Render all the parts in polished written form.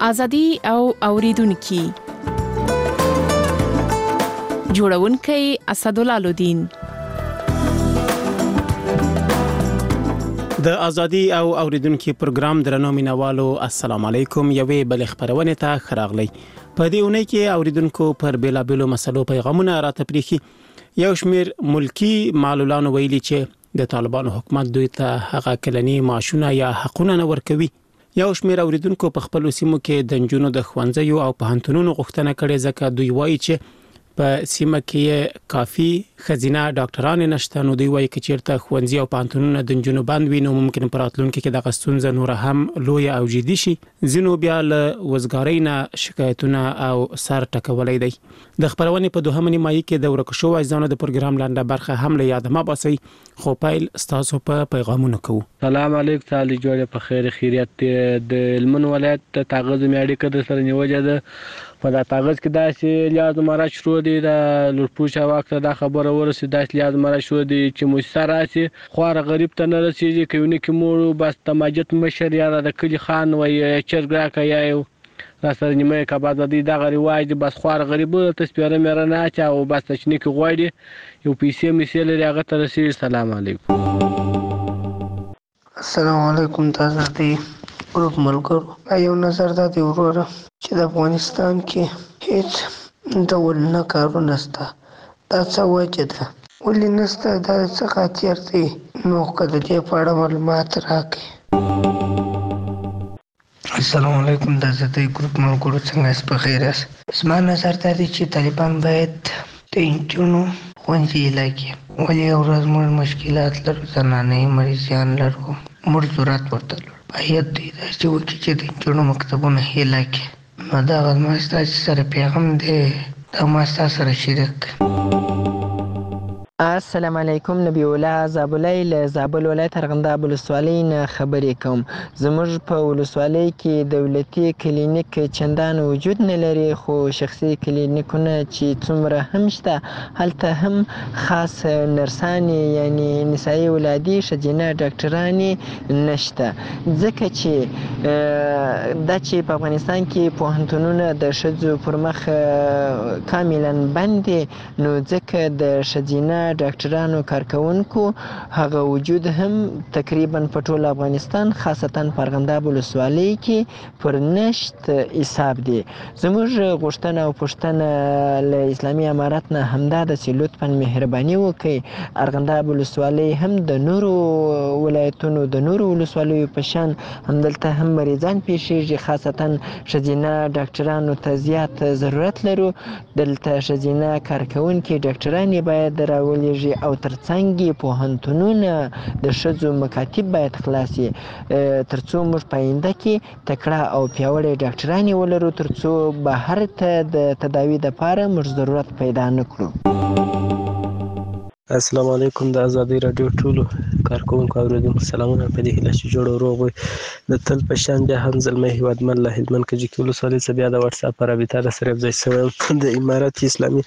ازادي او اوریدونکو جوړونکي اسدالله الدین. د ازادي او اوریدونکو پروګرام درنو مینوالو السلام علیکم. یوې بل خبرونه ته خراغلی. په دې اونۍ کې اوریدونکو پر بیلابیلو مسلو پیغامونه راته پریخي. یو شمیر ملکی معلولان ویلي چې د طالبانو حکومت دوی ته هغه کلنی معاشونه یا حقونه نه ورکوي. یو شمیر اوریدونکو په خپل سیمو کې د جنونو د خوانځي او پوهنتونونو غوښتنه کړې ځکه دوی وایي چې په سیمه کې کافي خزینه ډاکټران نشته. نو دوی وایي چې چیرته خوانځي او پوهنتونونه د جنونو باندې وي نو ممکن په راتلونکي کې د غستونځ نور هم لوی او جدي شي. زینو بیا له وزګارۍ نه شکایتونه او سر ټکولای دی. د خبرونه په دوهمه نیمایي کې د ورکو شو ځانو د پروګرام لاندې برخه هم له یاد ما باسي. خو پایل ستاسو په پیغامونو کو. سلام علیکم. تعالی جوړه په خیر خیریت د هلمند ولایت ته تاغز میاړي کده سره نیوجه ده په دا تاغز کې داسې لیاز مراد شروع دي د لورپوشا وخت دا خبره ورسې داسې لیاز مراد شروع دي چې مؤسسه راسي خوار غریب ته نه رسیږي کوي کې مور بس تماجت مشر یا د کلی خان وي چرګرا کوي یو را سره نیمه کباب د دا غری واجب بس خوار غریب ته سپیره مې نه اچا او بس تشنیک غوړي یو پیسې میسل هغه ته رسیږي. السلام علیکم. السلام علیکم. تاسو ته ګروپ ملګرو یو نظر دا دی وروره چې د افغانستان کې هیڅ ډول نه کارونه نشته. دا څه وجه ده ولې نشته؟ دا څه خاطر دی؟ نو که د دې په اړه معلومات راکړئ. السلام علیکم. دا زه د ګروپ ملګرو څنګه یاست؟ په خیر یاست؟ زما نظر دا دی چې طالبان باید د نجونو ښوونځي علاقې ولې یو ورځ موږ مشکلات لرو، زنانې مریضیان لرو، موږ ضرورت ورته لرو، باید دوی داسې وکړي چې د نجونو مکتبونه هیله کړي. نو دغه زما ستاسې سره پیغام دی، دا ما ستاسو سره شریک. السلام علیکم. نبی الله زابلای له زابل ولایت ارغنداب ولسوالۍ نه خبرې کوم. زموږ په ولسوالۍ کې دولتي کلینیک چندان وجود نه لري، خو شخصي کلینیکونه چې څومره هم شته هلته هم خاص نرسانې یعنی نسایي ولادي ښځینه ډاکټرانې نشته، ځکه چې دا چې په افغانستان کې پوهنتونونه د ښځو پر مخ کاملا بند دي، نو ځکه د ښځینه ډاکټرانو کارکونکو هغه وجود هم تقریبا په ټول افغانستان خاصتا په ارغنداب ولسوالۍ کې پر نشت حساب دي. زموږ غوښتنه او پوښتنه له اسلامي امارت نه همدا ده چې لطفا مهرباني وکړي ارغنداب ولسوالۍ هم د نورو ولایتونو د نورو ولسوالیو په شان همدلته هم مریضان پیښیږي، خاصتا ښځینه ډاکټرانو ته زیات ضرورت لرو. دلته ښځینه کارکونکي ډاکټرانې باید راولېږي او ترڅنګ پوهنتونونه د ښځو مکاتب باید خلاص ترڅو موږ په آینده کې تکړه او پیاوړې ډاکټرانې ولرو، ترڅو بهر ته د تداوي لپاره موږ ضرورت پیدا نه کړو. السلام علیکم. د ازادي رادیو ټولو کارکونکو اوریدونکو سلامونه. په دې هیله چې جوړ او روغ وي. د تل په شان بیا هم زلمی هیوادمل له هلمند کجکي ولسوالۍ څخه بیا د واتس اپ رابطه را سره یوځای شوی د امارت اسلامي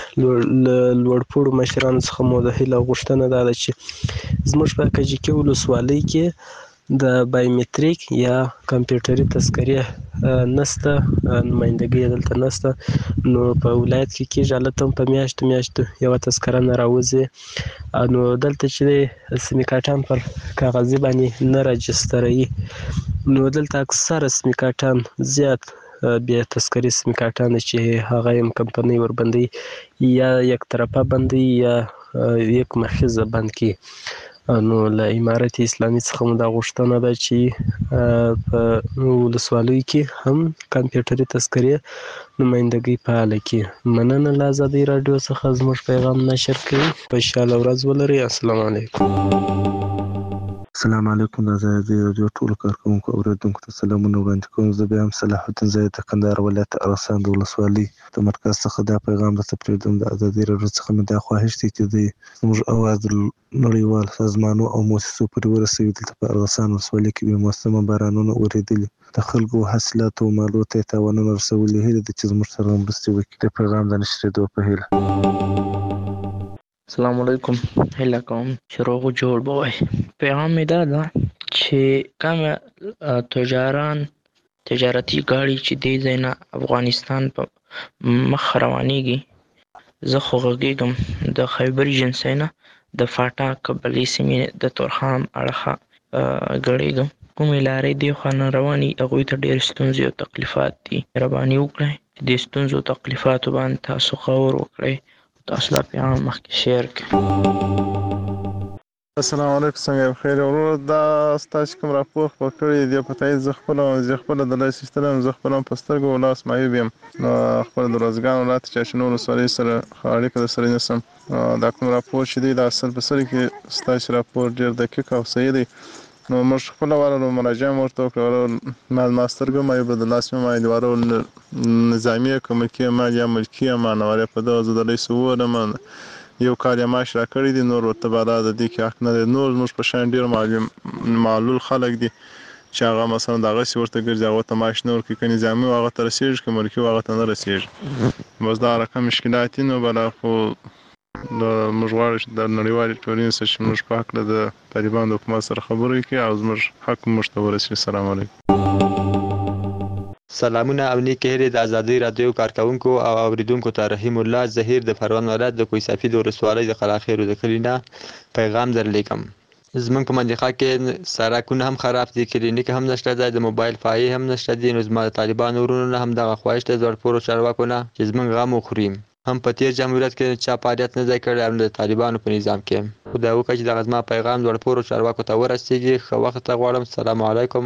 لوړپوړو مشرانو څخه مو د هیله غوښتنه دا ده چې زموږ په کجکي ولسوالۍ کې د بایومتریک یا کمپیوټري تذکرې نشته، نمایندګي دلته نشته. نو په ولایت کې کېږي هلته هم په میاشتو یوه تذکره نه راوځي. نو دلته چې سیمې کارټان پر کاغذي باندې نه راجستروي، نو دلته اکثره سیمې کارټان زیات بیا تذکرې سیمې کارټان چې هغه هم کمپنۍ وربندوي یا یک طرفه بندوي یا یک مخیزه بند کړي. نو له امارت اسلامي څخه مو دا غوښتنه ده چې په ولسوالیو کې هم کمپیوټري تذکرې نمایندګي فعاله کړي. مننه له ازادي راډیو څخه زموږ پیغام نشر کوي. خوشحاله ورځ ولرئ. السلام علیکم. السلام علیکم. د ازادي راډیو ټولو کارکونکو اوریدونکو ته سلامونه وړاندې کوم. زه بیا هم صلاح الدین زاهد د کندهار ولایت ارغسان د ولسوالۍ د مرکز څخه دا پیغام درته پرېږدم. د ازادي راډیو څخه مې دا خواهش دی چې دوی زموږ اواز د نړیوالو سازمانونو او مؤسسو پورې ورسوي. دلته په ارغسان ولسوالۍ کې بې موسمه بارانونه اورېدلي، د خلکو حاصلاتو او مالو ته یې تاوانونه رسولي. هیله ده چې زموږ سره مرستې وکړي د پیغام د نشرېدو په هیله. السلام علیکم. هیله کوم چې روغ او جوړ به وئ. پیغام مې دا ده چې کوم تجاران تجارتي ګاډي چې دې ځای نه افغانستان په مخ روانېږي، زه خو غږېږم د خیبر ایجنسۍ نه د فاټک بلې سیمې د تورخم اړخه ګړېږم. کومې لارې دې خوا نه روانې هغوی ته ډېرې ستونزې او تکلیفات دي. مهرباني وکړئ چې دې ستونزو او تکلیفاتو باندې تاسو غور وکړئ او تاسو دا پیغام مخکې شیر کړئ. السلام علیکم، څنګه یې بخیر ورور. دا ستا چې کوم راپور خپور کړی دی په تایید زه خپله د لاسي ایستلی یم، زه خپله هم په سترګو ولاس معیوب یم. خپله د روزګان ولایت چاشنو ولسوالۍ سره اړیکه درسره نیسم. دا کوم راپور چې دی د اصل په سر کې ستاسو راپور ډېر دقیق او صحیح دی. نو موږ خپله ورغلو مراجعه مې ورته وکړه، ما سترګو معیوبه د لاس مې معیوب ورغلو نظامي که ملکي عمل یا ملکي عمل ورې په دغه زه د لیسو وولم یو کال یې معاش راکړی دی، نور ورته بالا د دې کې حق نه دی. نور زموږ په شان ډېر معلول خلک دي چې هغه مثلا دغسې ورته ګرځي، هغو ته معاش نه ورکوي، که نظامي و هغه ته رسېږي، که ملکي و هغه ته نه رسېږي. بس دا رقم مشکلات دي. نو بله خو موږ غواړو چې د نړیوالې ټولنې سره چې موږ په هکله د طالبانو د حکومت سره خبرې وکړي او زموږ حق موږ ته ورسېږي. السلام علیکم. سلامونه او نیکې هیلې د ازادۍ راډیو کارکونکو او اوریدونکو ته. رحیم الله ظهیر د پروان ولایت د کوه صافي د ولسوالۍ د قلاخیرو د کلي نه پیغام درلیږم. زمونږ په منطقه کې سړکونه هم خراب دي، کلینیک هم نشته دی، د موبایل فایې هم نشته دي. نو زما د طالبانو ورونو نه هم دغه خواهش دی زړپورو چارواکو نه چې زمونږ غم وخوري. هم په تیر جمهوریت کې چا فعالیت نه دی کړی او د طالبانو په نظام کې. خدای وکړي چې دغه زما پیغام زړپورو چارواکو ته ورسېږي. ښه وخت ته غواړم. السلام علیکم.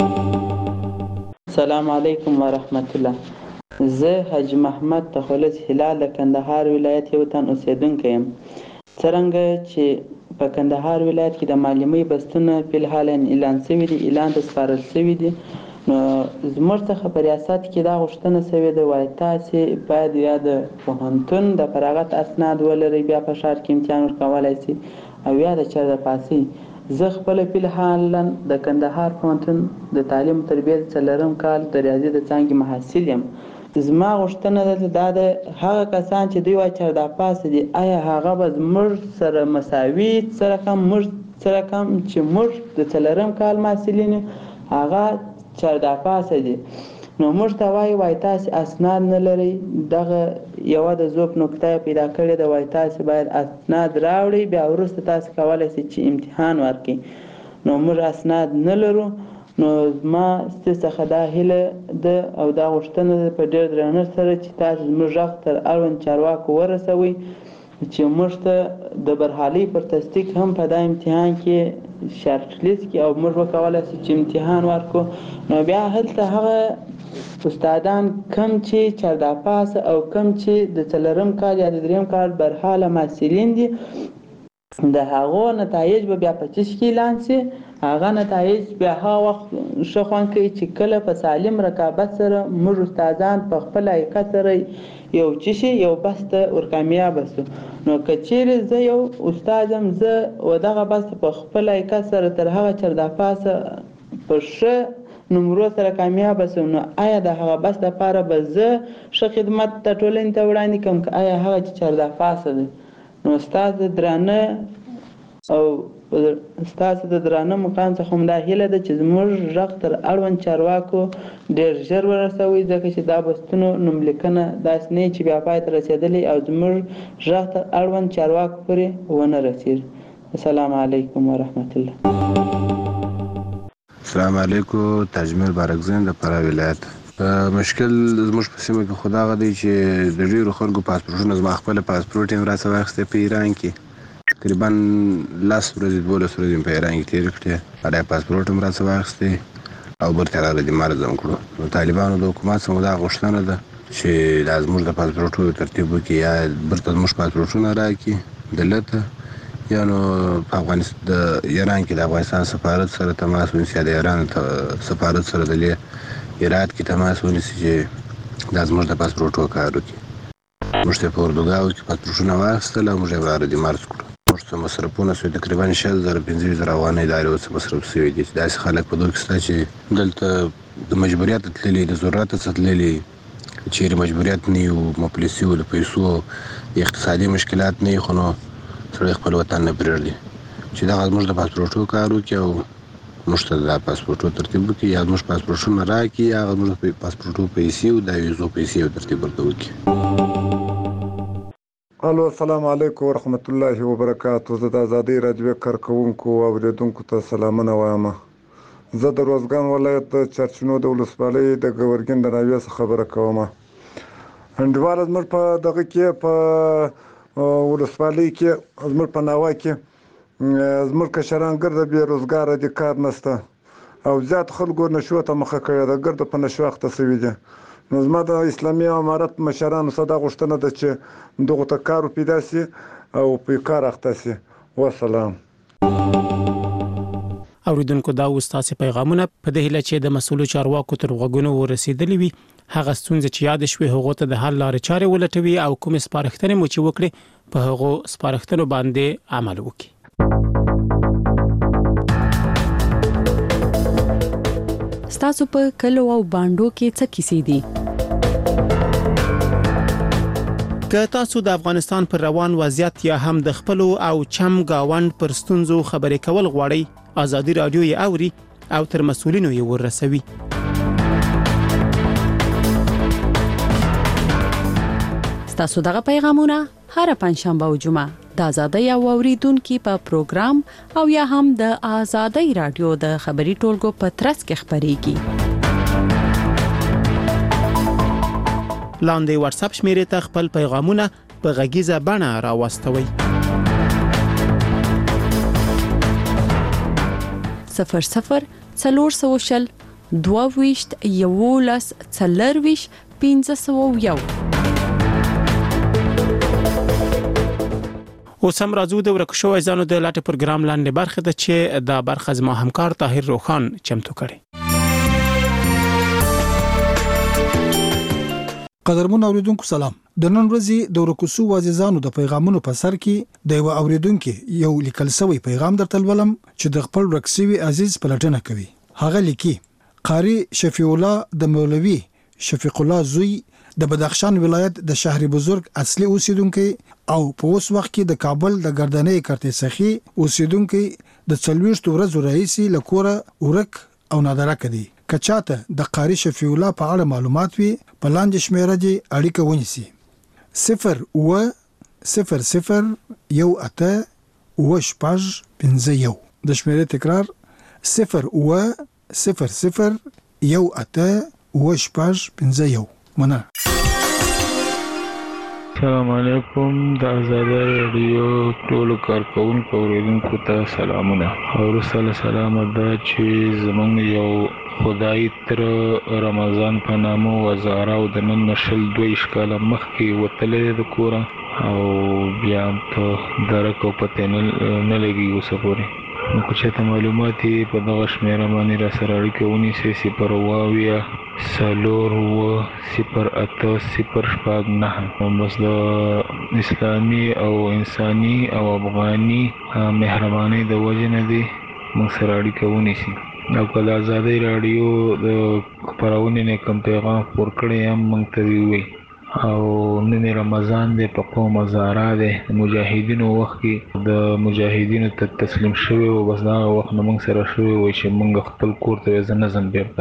السلام علیکم ورحمت الله. زه حاجي محمد تخلص هلال د کندهار ولایت یو تن اوسیدونکی یم. څرنګه چې په کندهار ولایت کې د معلمۍ بستونه فلحال اعلان شوي دي، اعلان ته سپارل شوي دي، نو زموږ څخه په ریاست کې دا غوښتنه شوې ده وایي تاسې باید یا د پوهنتون د فراغت اسناد ولرئ، بیا په ښار کې امتحان ورکولی شي، او یا د چېرته پاسئ. زه خپله فلحالا د کندهار پوهنتون د تعلیم تربیت 4م کال د ریاضي د څانګې محصل یم. زما غوښتنه دا ده هغه کسان چې دوی وایي چېرته پاسه دي، آیا هغه به زموږ سره مساوي سره کم چې موږ د 4م کال محصلین یو هغه چېرته پاسه دي. نو موږ ته وایي تاسې اسناد نه لرئ. دغه یوه د ذوب نکته پیدا کړې ده، وایي تاسې باید اسناد راوړئ، بیا وروسته تاسې کولی شئ چې امتحان ورکړئ. نو موږ اسناد نه لرو. نو زما ستاسو څخه دا هیله ده او دا غوښتنه ده په ډېر درنښت سره چې تاسو زموږ غږ تر اړوند چارواکو ورسوئ چې موږ ته د برحالۍ پر تصدیق هم په دا امتحان کې شارټ لیست کې او موږ وکولی شو چې امتحان ورکړو. نو بیا هلته هغه استادان کم چې چېرته پاسه او کم چې د 4م کال یا د 3م کال برحاله محصلین دي، د هغو نتایج به بیا په چیش کې اعلان شي. هغه نتایج بیا هغه وخت ښه خوند کوي چې کله په سالم رقابت سره موږ استادان په خپل حقیقت سره یو چیشي یو بس ته ورکامیابه شو. نو که چیرې زه یو استاد یم، زه و دغه بس په خپل حقیقت سره تر هغه چېرته پاسه په ښه نمرو سره کامیابه شم، نو آیا د هغه بس لپاره به زه ښه خدمت د ټولنې ته وړاندې کړم که آیا هغه چې چېرته پاسه دی؟ نو ستاسو د درانه مقام څخه هم دا هیله ده چې زموږ غږ تر اړوند چارواکو ډېر ژر ورسوئ، ځکه چې دا بستونو نوملیکنه داسې نه چې بیا پای ته رسېدلی او زموږ غږ تر اړوند چارواکو پورې ونه رسېږي. السلام علیکم ورحمت الله. السلام علیکم. تاجمل بارکزین د فراه ولایت. مشکل زموږ په سیمه کې خو دغه دی چې د ډېرو خلکو پاسپورټونه زما خپله پاسپورټ یې راڅه واخیستی په ایران کې، تقریبا 10 ورځې 12 ورځې په ایران کې تېرې کړې، بیا پاسپورټ هم راڅه واخیستی او برته راغلی دي مرزم کړو. نو طالبانو د حکومت څخه دا غوښتنه ده چې دا زموږ د پاسپورټونو ترتیب وکړي، یا برته زموږ پاسپورټونه راکړي دلته، یا نو په افغانستان د ایران کې د افغانستان سفارت سره تماس ونیسي، یا د ایران سفارت سره د هرات کې تماس ونیسي چې دا زموږ د پاسپورټو کار وکړي. موږ ته په اردوګاو کې پاسپورټونه واخیستل او موږ یې راغلي مرز کړو. موږ ته مصرفونه شوي تقریبا 60,000-15,000 افغانۍ دارې اوس مصرف شوي دي. داسې خلک په دغه کې شته چې دلته د مجبوریت تللي، د ضرورت څخه تللي، چیرې مجبوریت نه وي، مفلسي وو، د پیسو اقتصادي مشکلات نه وي، خو نو سړی خپل وطن نه پرېږدي چې دغه زموږ د پاسپورټو کار وکړي او موږ ته د پاسپورټو ترتیب وکړي یا موږ پاسپورټونه راکړي یا موږ د پاسپورټو پیسې او د ویزو پیسې ترتیب ورته وکړي. الو السلام علیکم ورحمت الله وبرکاته. زه د ازادۍ راډیو کارکوونکو او اوریدونکو ته سلامونه وایم. زه د روزګان ولایت د چرچنو د ولسوالۍ د ګورګین د ناوې څخه خبره کوم. انډیواله زموږ په دغه کې په ولسوالۍ کې زموږ په ناوه کې زموږ کشران ګرده بې روزګاره دي، کار نشته او زیات خلکو نشو ته مخه کړې ده، ګرده په نشو اخته شوي دي. نو زما د اسلامي امارت مشرانو څخه دا غوښتنه ده چې دغو ته کار پیدا شي او په کار اخته شي. والسلام. اوریدونکو دا ستاسو پیغامونه په دې هیله چې د مسؤلو چارواکو تر غوږونو ورسېدلې وي. هغه ستونزې چې یاد شوي هغه ته د حل لارې چارې ولټوي او کوم سپارښتنې مو چې وکړي په هغه سپارښتنو باندې عمل وکړي. ستاسو په کلو او باندو کې څه کیسې دي؟ که تاسو د افغانستان پر روان وضعیت یا هم د خپل او چم گاوند پر ستونزو خبرې کول غواړئ، ازادي رادیو یې اوري او تر مسؤلینو یې ورسوي. ستاسو دغه پیغامونه هر پنځشنبه او جمعه د ازادۍ او اوریدونکو په پروګرام او یا هم د ازادۍ رادیو د خبري ټولګو په ترڅ کې خبريږي. لاندې واتس اپ شمیرې ته خپل پیغامونه په غږیزه بڼه راوستوي. 00 400 22 11 40 501. اوس هم راځو د ورکشو ایزانو د لاټ پروګرام لاندې برخه ده چې د برخه زما همکار طاهر روخان چمتو کړي. قدرمن اوریدونکو سلام. د نن ورځې د ورکشو وازیزانو د پیغامونو په سر کې د یو اوریدونکو یو لیکل شوی پیغام درته ولم چې د خپل ورکسوي عزیز پلټنه کوي. هغه لیکي قاری شفیع الله د مولوی شفیق الله زوی د بدخشان ولایت د شهر بزرگ اصلي اوسیدونکو او په اوس وخت کې د کابل د ګردنۍ کرتسخي اوسیدونکو د 40 ورځې رئیسي لکوره ورک او نادره کړي. کچاته د قاری شفیع الله په اړه معلومات وي په لاندې شمیره دي اړیکه ونیسي 0 و 00 یو اته و شپږ 51. د شمیره تکرار 0 و 00 یو اته و شپږ 51. مننه. السلام علیکم. د ازادۍ رادیو ټولو کارکونکو اوریدونکو ته سلامونه. او سلام ده چې زمونږ یو خدای تر رمضان په نامو وزاره او د نن نشل 2 کاله مخکې وتلې د کورا او بیا ته درکو پته نه لګي اوسه پورې. نو که چېرته معلومات په دغه شمیره باندې را سره اړیکه ونیسئ 0 سلور و 08 0 بس د اسلامي او انساني او افغاني مهرباني د وجه نه دی موږ سره اړیکه ونیسئ. او کله ازادۍ رادیو د خپرونې نه کوم پیغام خپور کړی هم موږ ته ووایي. او نن رمضان دی په قوم زارا دی مجاهدینو وخت کې د مجاهدینو ته تسلیم شوی او بس دا وخت موږ سره شوی و چې موږ خپل کور ته ځنځم بیرته.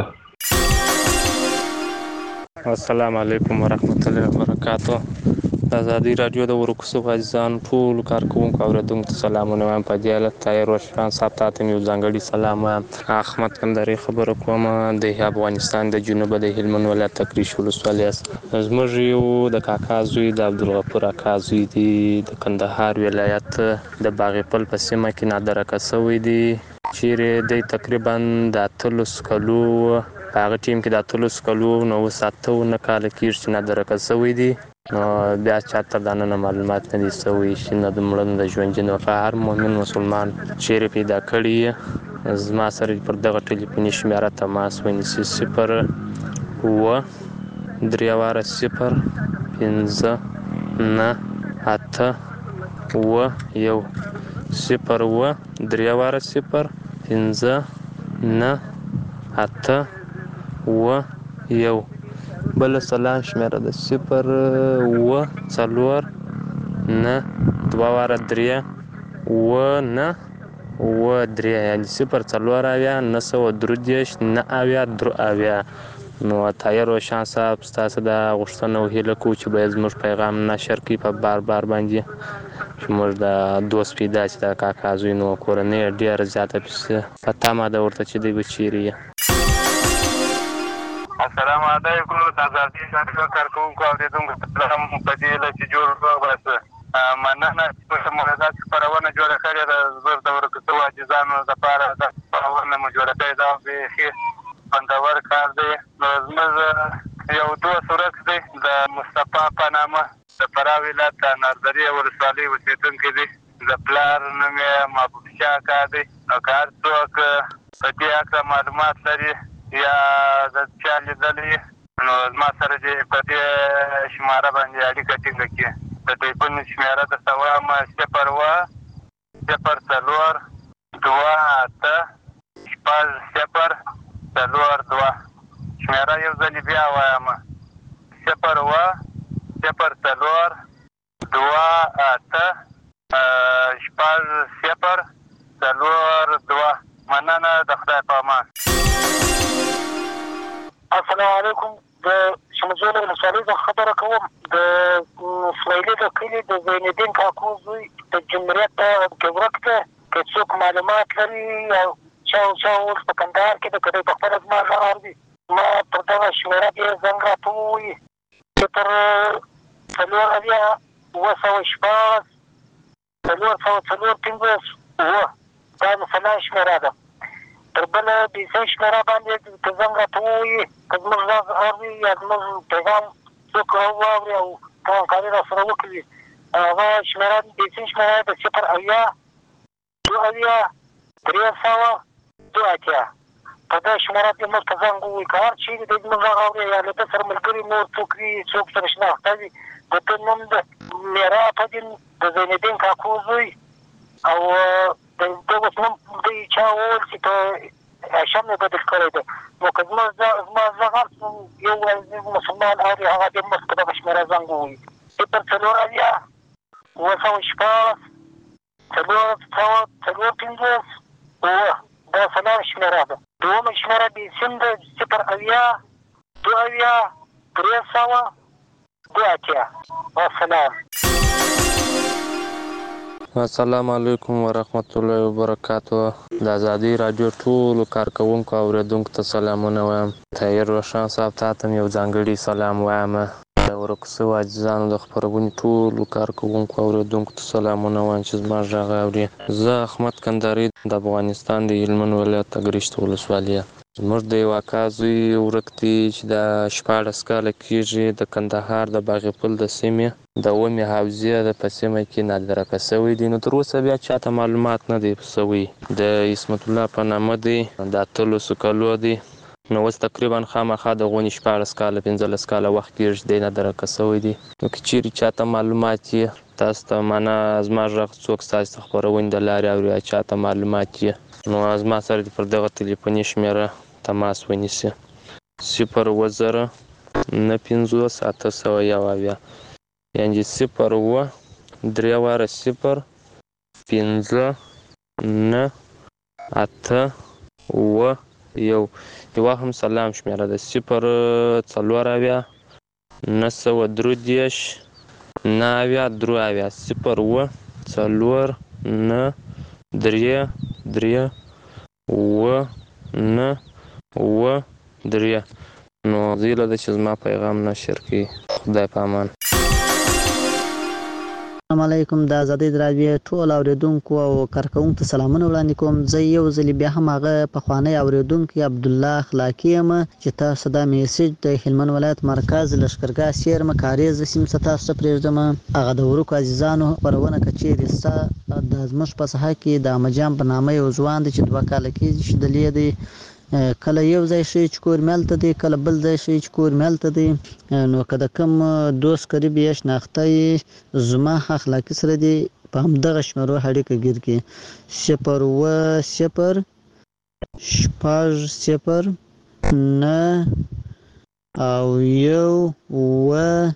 السلام علیکم ورحمت الله وبرکاته. ازادي رادیو د ورکسو عزیزان ټول کارکونکو اوریدونکو ته سلامونه وایم. په دې حالت طاهر روشن صاحب ته یو ځانګړي سلام وایم. احمد کندهاري خبره کوم د افغانستان د جنوب د هلمند ولایت تکریش ولسوالۍ. زموږ یو د کاکا زوی د عبدالغفور اکا زوی دی د کندهار ولایت د باغپل په سیمه کې نادره کسوي دی چیرې د تقریبا د 3 کلو په هغه ټیم کې د 3 کلو نو 7 کال کې چې نادره کسوي دی. نو بیا چاته د نن معلومات نه دي سوي چې نه د مړن د ژوندین او هر مؤمن مسلمان چیرې پیدا کړي زما سره پر دغه ټلیفوني شمیره تماس ونیسي 0 و 3 0 5 9 8 و 1 0 و 3 0 5 9 8 و 1. بل سلام شمیره د 0 و 4 9 2 3 و 9 3 یعنې 040 933 نو طاهر روشن صاحب ستاسو د غوښتنه او هیله کوو چې باید زموږ پیغام نشر کړي په بار باندې چې موږ د دوست پیدا چې د کاکا زوی نو کورنۍ ډېره زیاته پسې په تمه ده ورته چې دوی به چیرې یې. السلام علیکم د ازادي راډیو کارکوونکو اورېدونکو سلام په دې هیله چې جوړ روغ اوسه. مننه چې په مولدات خپرونه جوړه کړې ده. زموږ د ورکوڅو عاجزانو دپاره دا خپرونه مو جوړه کړې ده او بیخي خوندور کار دی. نو زموږ یو دوست ورک دی د مصطفی په نامه د فراه ولایت د نردرې ولسوالۍ اوسېدونکی دی. د پلار نوم یې محبوب شاه کار دی. نو که هر څوک په دې هکله معلومات لري یا د چا لیدلی نو زما سره دې په دې شماره باندې اړیکه ټینګه کړي. د ټلیفون شمېره درته وایم 01028 شمېره یو ځلې بیا وایم 01028 مننه د خدای په امان. السلام علیکم. د شمجول ولسوالۍ څخه خبره کوم. د اسماعیلي د کلي د زینالدین کاکو زوی د جمهوریت کې ورک دی. که څوک معلومات لري او چا اوس په کندهار کې د که دی په خپله زما غږ اوري ما پر دغه شمېره کې زنګ راته ووایي 040 دا مثلا شمېره ده. تر بله بیسۍ شمېره باندې که زنګ راته ووایي که زموږ غږ اوري یا زموږ پیغام څوک واوري او همکاري راسره وکړي هغه شمېره بیسۍ شمېره د 080 په دې شمېره کې موږ ته زنګ ووایي. که هر چیرې دی زموږ غږ اوري یا له ده سره ملګري نور څوک وي څوک سره شناخته وي د ده نوم د میرا فدین د زینالدین کاکو زوی او د ده اوس نوم دوی چا وویل چې په هاشم یې بدل کړی دی. نو که زما غږ هر یو مسلمان اوري هغه دې موږ په دغه شمېره زنګ ووایي 040 دا سلام شمېره ده. دومه شمېره بیسیم ده 080 والسلام. السلام علیکم ورحمت الله وبرکاتو. د ازادي راډیو ټولو کارکوونکو او اورېدونکو ته سلامونه وایم. طاهر روشن صاحب تا ته یو ځانګړي سلام وایم. د ورکوڅو عاجزانو د خپرونې ټولو کارکوونکو او اورېدونکو ته سلامونه وایم چې زما غږ اوري. زه احمد کندهاري د افغانستان د هلمند ولایت اګرشت ولسوالي. زموږ د یو اکا زوی ورک دی چې د 14 کاله کېږي د کندهار د باغ پل د سیمې د اومې حوزې په سیمه کې نادرکه شوی دی. نو تر اوسه بیا چاته معلومات نه دی شوی. د عصمت الله په نامه دی. د 18 کالو دی. نو اوس تقریبا خامخا د غونې 14 کاله 15 کاله وخت کېږي دی نادرکه شوی دی. نو که چیرې چاته معلومات یې تاسو ته معنا زما غږ څوک ستاسو د خپرونې د لارې اوري چاته معلومات یې نو زما سره پر دغه تلیفوني شمېره تماس ونیسي 0 نه 50 801 یعنې 0 3 واره 0 5 نه 8 و یو هم سلام شمېره ده 0 4 9 درودیش 9 درو 0 4 9 3 3 و 9 و 3 نو زیله ده چې زما پیغام نشر کړي. خدای په امان. السلام علیکم. د ازادي راډیو ټول اوریدونکو او کارکوونکو ته سلامونه وړاندې کوم. زه یو ځل بیا هم هغه پخوانی اوریدونکی عبدالله اخلاقی یم چې تاسو دا میسج د هلمند ولایت مرکز لښکرګاه سیرمه کاریز سیمې څخه تاسو ته پرېږدم. هغه د ورکو عزیزانو خپرونه که چیرې ستا د زموږ په ساحه کې د احمدجان په نامه یو ځوان دی چې 2 کاله کېږي چې دلې دی کله یو ځای شي چې کور ملته دی کله بل ځای شي چې کور ملته دی. نو که د کوم دوست قریب یا شناخته یې زما اخلاقي سره دی په همدغه شمېرو اړیکه ګیر کړي 0 0 9 او 1 و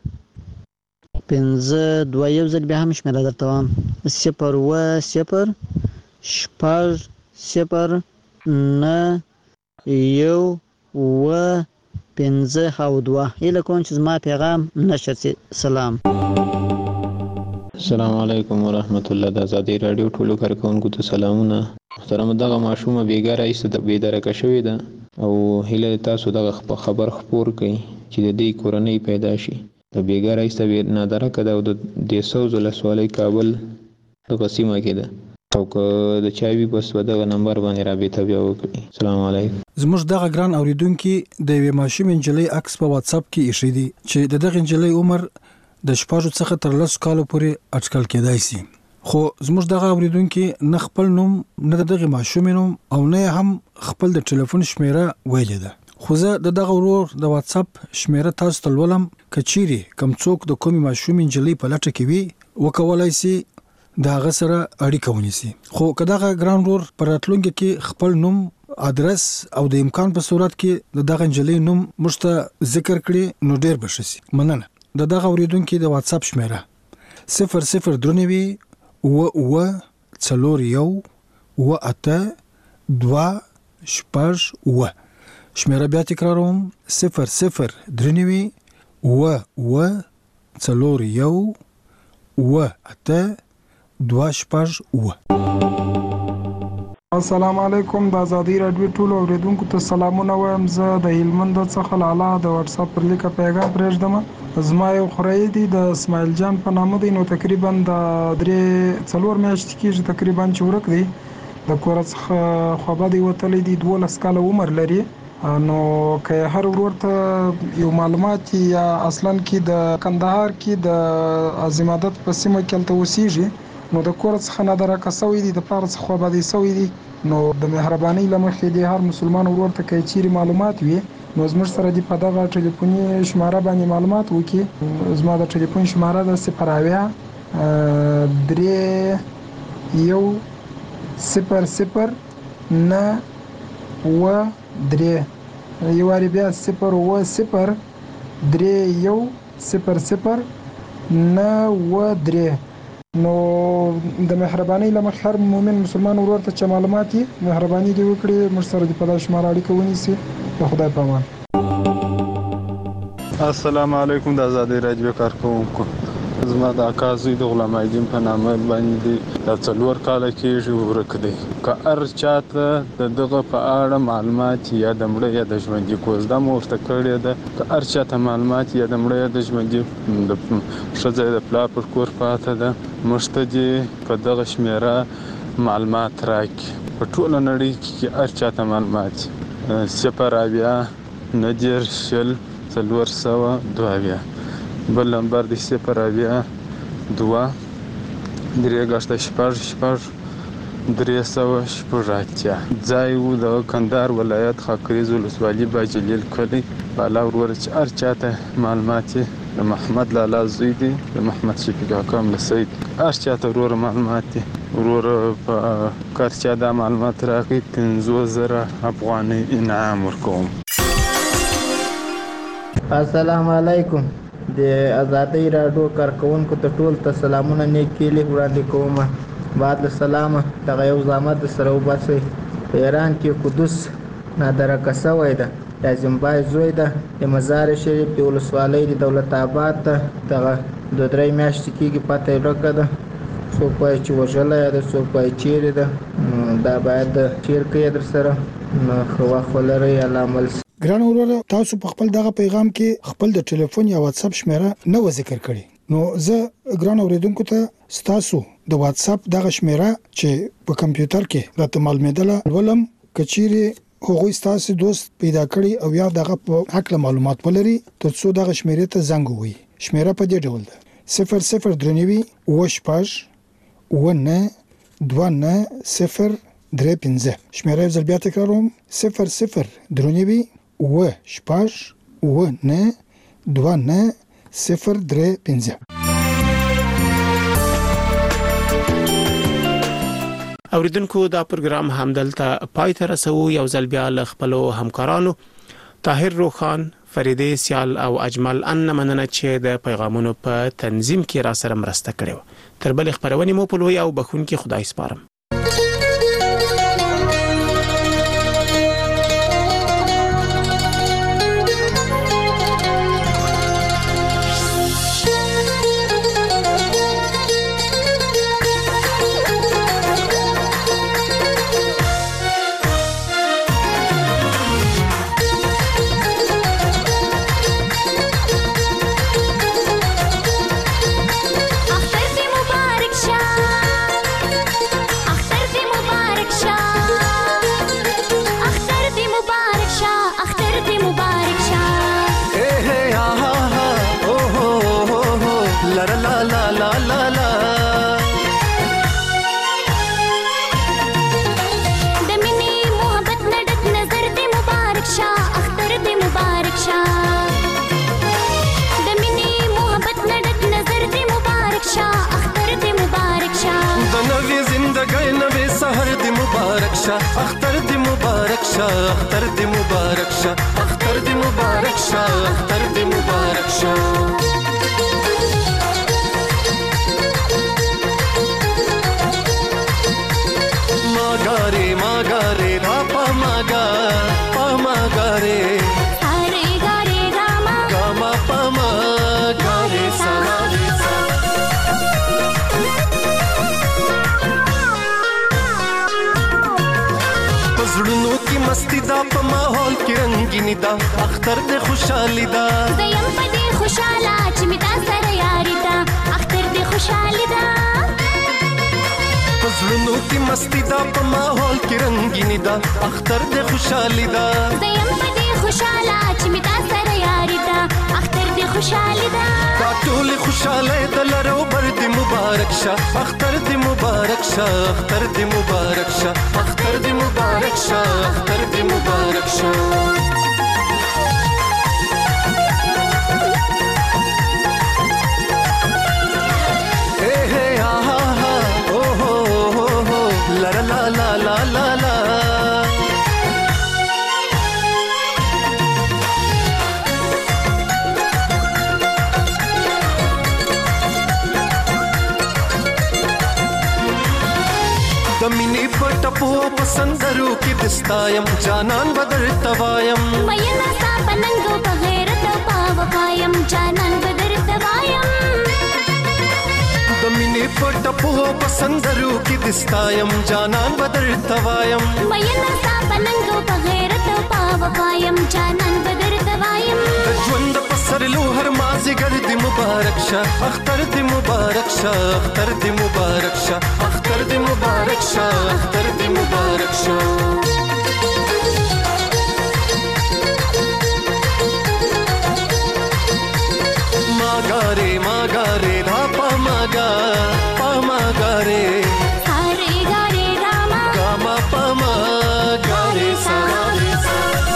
5 2 یو ځل بیا هم شمېره درته وایم 0 0 6 0 9 1 و 15 او 2 اله کوم چې زما پیغام نشر شي. سلام. السلام علیکم ورحمت الله. د آزادۍ رادیو ټولو کارکونکو ته سلامونه. محترم دغه ماشومه بیګا رئیس د بیدارکه شوې ده او هیله تاسو دغه خبر خپور کړئ چې د دې کورنۍ پیدا شي. د بیګا رئیس ته نادرکه ده او د سوز ولسوالۍ کابل دغه سیمه کې ده او که د چایوي بس دغه نمبر باندې رابطه بیا وکړي. السلام علیکم. زموږ دغه ګران اوریدونکو د یوې ماشومې نجلۍ عکس په واتس اپ کې ایښی دی چې د دغه نجلۍ عمر د 6 څخه تر 10 کالو پورې اټکل کېدای شي. خو زموږ دغه اوریدونکو نه خپل نوم نه دغه ماشومې نوم او نه هم خپل د ټلیفون شمیره ویلې ده. خو زه دغه ورور د واتس اپ شمیره تاسو ته ولولم کچيري کم څوک د کومې ماشومې نجلۍ په لټه کې وي وکولای شي دا غسره اړیکه ونیسي. خو کداغه ګران ورور پراتلونکو کې خپل نوم ادرس او د امکان په صورت کې دغه نجلۍ نوم مشته ذکر کړي نو ډیر بشي. مننه. دغه اوریدونکو د واتس اپ شمیره 00 و 4 1 و 8 2 6 و شمیره بیا تکراروم 00 و 4 1 و 8 2 6 و. السلام علیکم. د آزادۍ رادیو ټولو اوریدونکو ته سلامونه وایم. زه د هلمند څخه لاله د واتس اپ پر لیکه پیغام پرېږدم. زما یو خورای دی د اسماعیل جان په نامه دی نو تقریبا د 3-4 میاشتې کېږي تقریبا چې ورک دی. د کور څخه خوابه دی وتلی دی. 12 کاله عمر لري. نو که هر ورور ته یو معلومات یا اصلا کې د کندهار کې د عظیمادت په سیمه کې تل اوسېږي نو د کور څخه نه درکه سوی دی د پاره څخه خوابه دی سوی دی. نو د مهرباني لمخې دی هر مسلمان ورور ته کې چیرې معلومات وي نو زموږ سره دی په دغه ټلیفوني شماره باندې معلومات وکړي. زما د ټلیفون شماره د 0 و 3 یو واری بیا 0 و 0 3 1 0 9 و 3. نو د مهرباني لمخ هر مؤمن مسلمان ورور ته چې معلومات یې مهرباني دی وکړي موږ سره د پدای شماره اړیکه ونیسي. په خدای پامان. السلام علیکم. د آزادۍ رادیو کارکونکو زما د اکا زوی د غلام الدین په نامه باندې د 4 کاله کېږي ورک دی. که هر چاته دغه په اړه معلومات یا د مړه یا د ژوندي کوزده مو ورته کړې ده که هر چاته معلومات یا د مړه یا د ژوندي د ښځه د پلار پر کور پاته ده موږ ته دې په دغه شمیره معلومات راکړي. په ټوله نړۍ کې هر چاته معلومات 0 90 شل 402 بل نمبر دی 0 2 3 گاشته 6 380 ځای وو د کندهار ولایت خاکریز ولسوالۍ باجلیل کلی بالا ورور چې هر چاته معلومات د محمد لالا زوی دی د محمد شفیق حکم له سید هر چاته ورور معلومات دی ورور په کار چا د معلومات راکړي 15000 افغانۍ انعام ورکوم. السلام علیکم. د آزادۍ رادیو کارکونکو ته ټول ته سلامونه نیک کیلې وړاندې کوم. بعد السلام دغه یو زحمت سره وباسئ. په ایران کې قدس نادرکه سوی ده د زمبای زوی ده د مزار شریف د ولسوالۍ د دولت آباد ته دغه 2-3 میاشتې کېږي پته یې ورکه ده. څوک وایي چې وژلی ده څوک وایي چیرې ده دا باید شیر کړئ در سره نو ښه وخت ولرئ. الله عمل. ګران وروره تاسو په خپل دغه پیغام کې خپل د ټلیفون یا واتس اپ شمیره نه ذکر کړی نو زه ګران اوریدونکو ته ستاسو د واتس اپ دغه شمیره چې په کمپیوټر کې راته معلومېدله ولم کچيري هغوی ستاسو دوست پیدا کړي او یا دغه په حق معلومات ولري ترڅو دغه شمیره ته زنګ ووي. شمیره په دې ډول ده 00 و 6 و 9 2 9 0 3 5. شمیره زل بیا تکراروم 00 و 6 و 9 2 9 0 3 5. اوریدونکو دا پروګرام همدلته پای ته رسو. یو ځل بیا له خپل همکارانو طاهر روخان فریدې سیال او اجمل ان مننه چې د پیغامونو په تنظیم کې را سره مرسته کړې و. تر بل خبرونه مو په لوی او بخون کې خدای سپارم. اختر دې مبارک شه اختر دې مبارک شه اختر دې مبارک شه اختر دې مبارک شه ماګاره ماګاره را پماګا پماګاره اره ګاره ګاما ګاما پماګاره سلامي سا پزړونو کې مستی دا په ماحول کې رنگینی دا اختر دې خوشحالي دا زیم په دې خوشاله چې می تا سره یاري دا اختر دې خوشحالي دا پزړونو کې مستی دا په ماحول کې رنگینی دا اختر دې خوشحالي دا زیم په دې خوشاله چې می تا سره یاري دا اختر دې خوشحالي دا دا ټول خوشاله د لرو بر دې مبارک شه اختر دې مبارک شه اختر دې مبارک شه اختر دې مبارک شه اختر دې مبارک شه La la la la la د مینې په ټپو پسندرو کې دستایم جانان بدر توایم مینا سا پننګو په غیرت او پاوقایم جانان بدر توایم د مینې په ټپو پسندرو کې دستایم جانان بدر توایم مینا سا پننګو په غیرت او پاوقایم جانان بدر توایم د ژوند په سرلو هر مازیګر دې مبارک شه اختر دې مبارک شه اختر دې مبارک شه اختر دې مبارک شه اختر دې مبارک شه ماګاره ماګاره را پماګا پماګاره اره ګاره ګاما ګاما پماګاره سلامي سا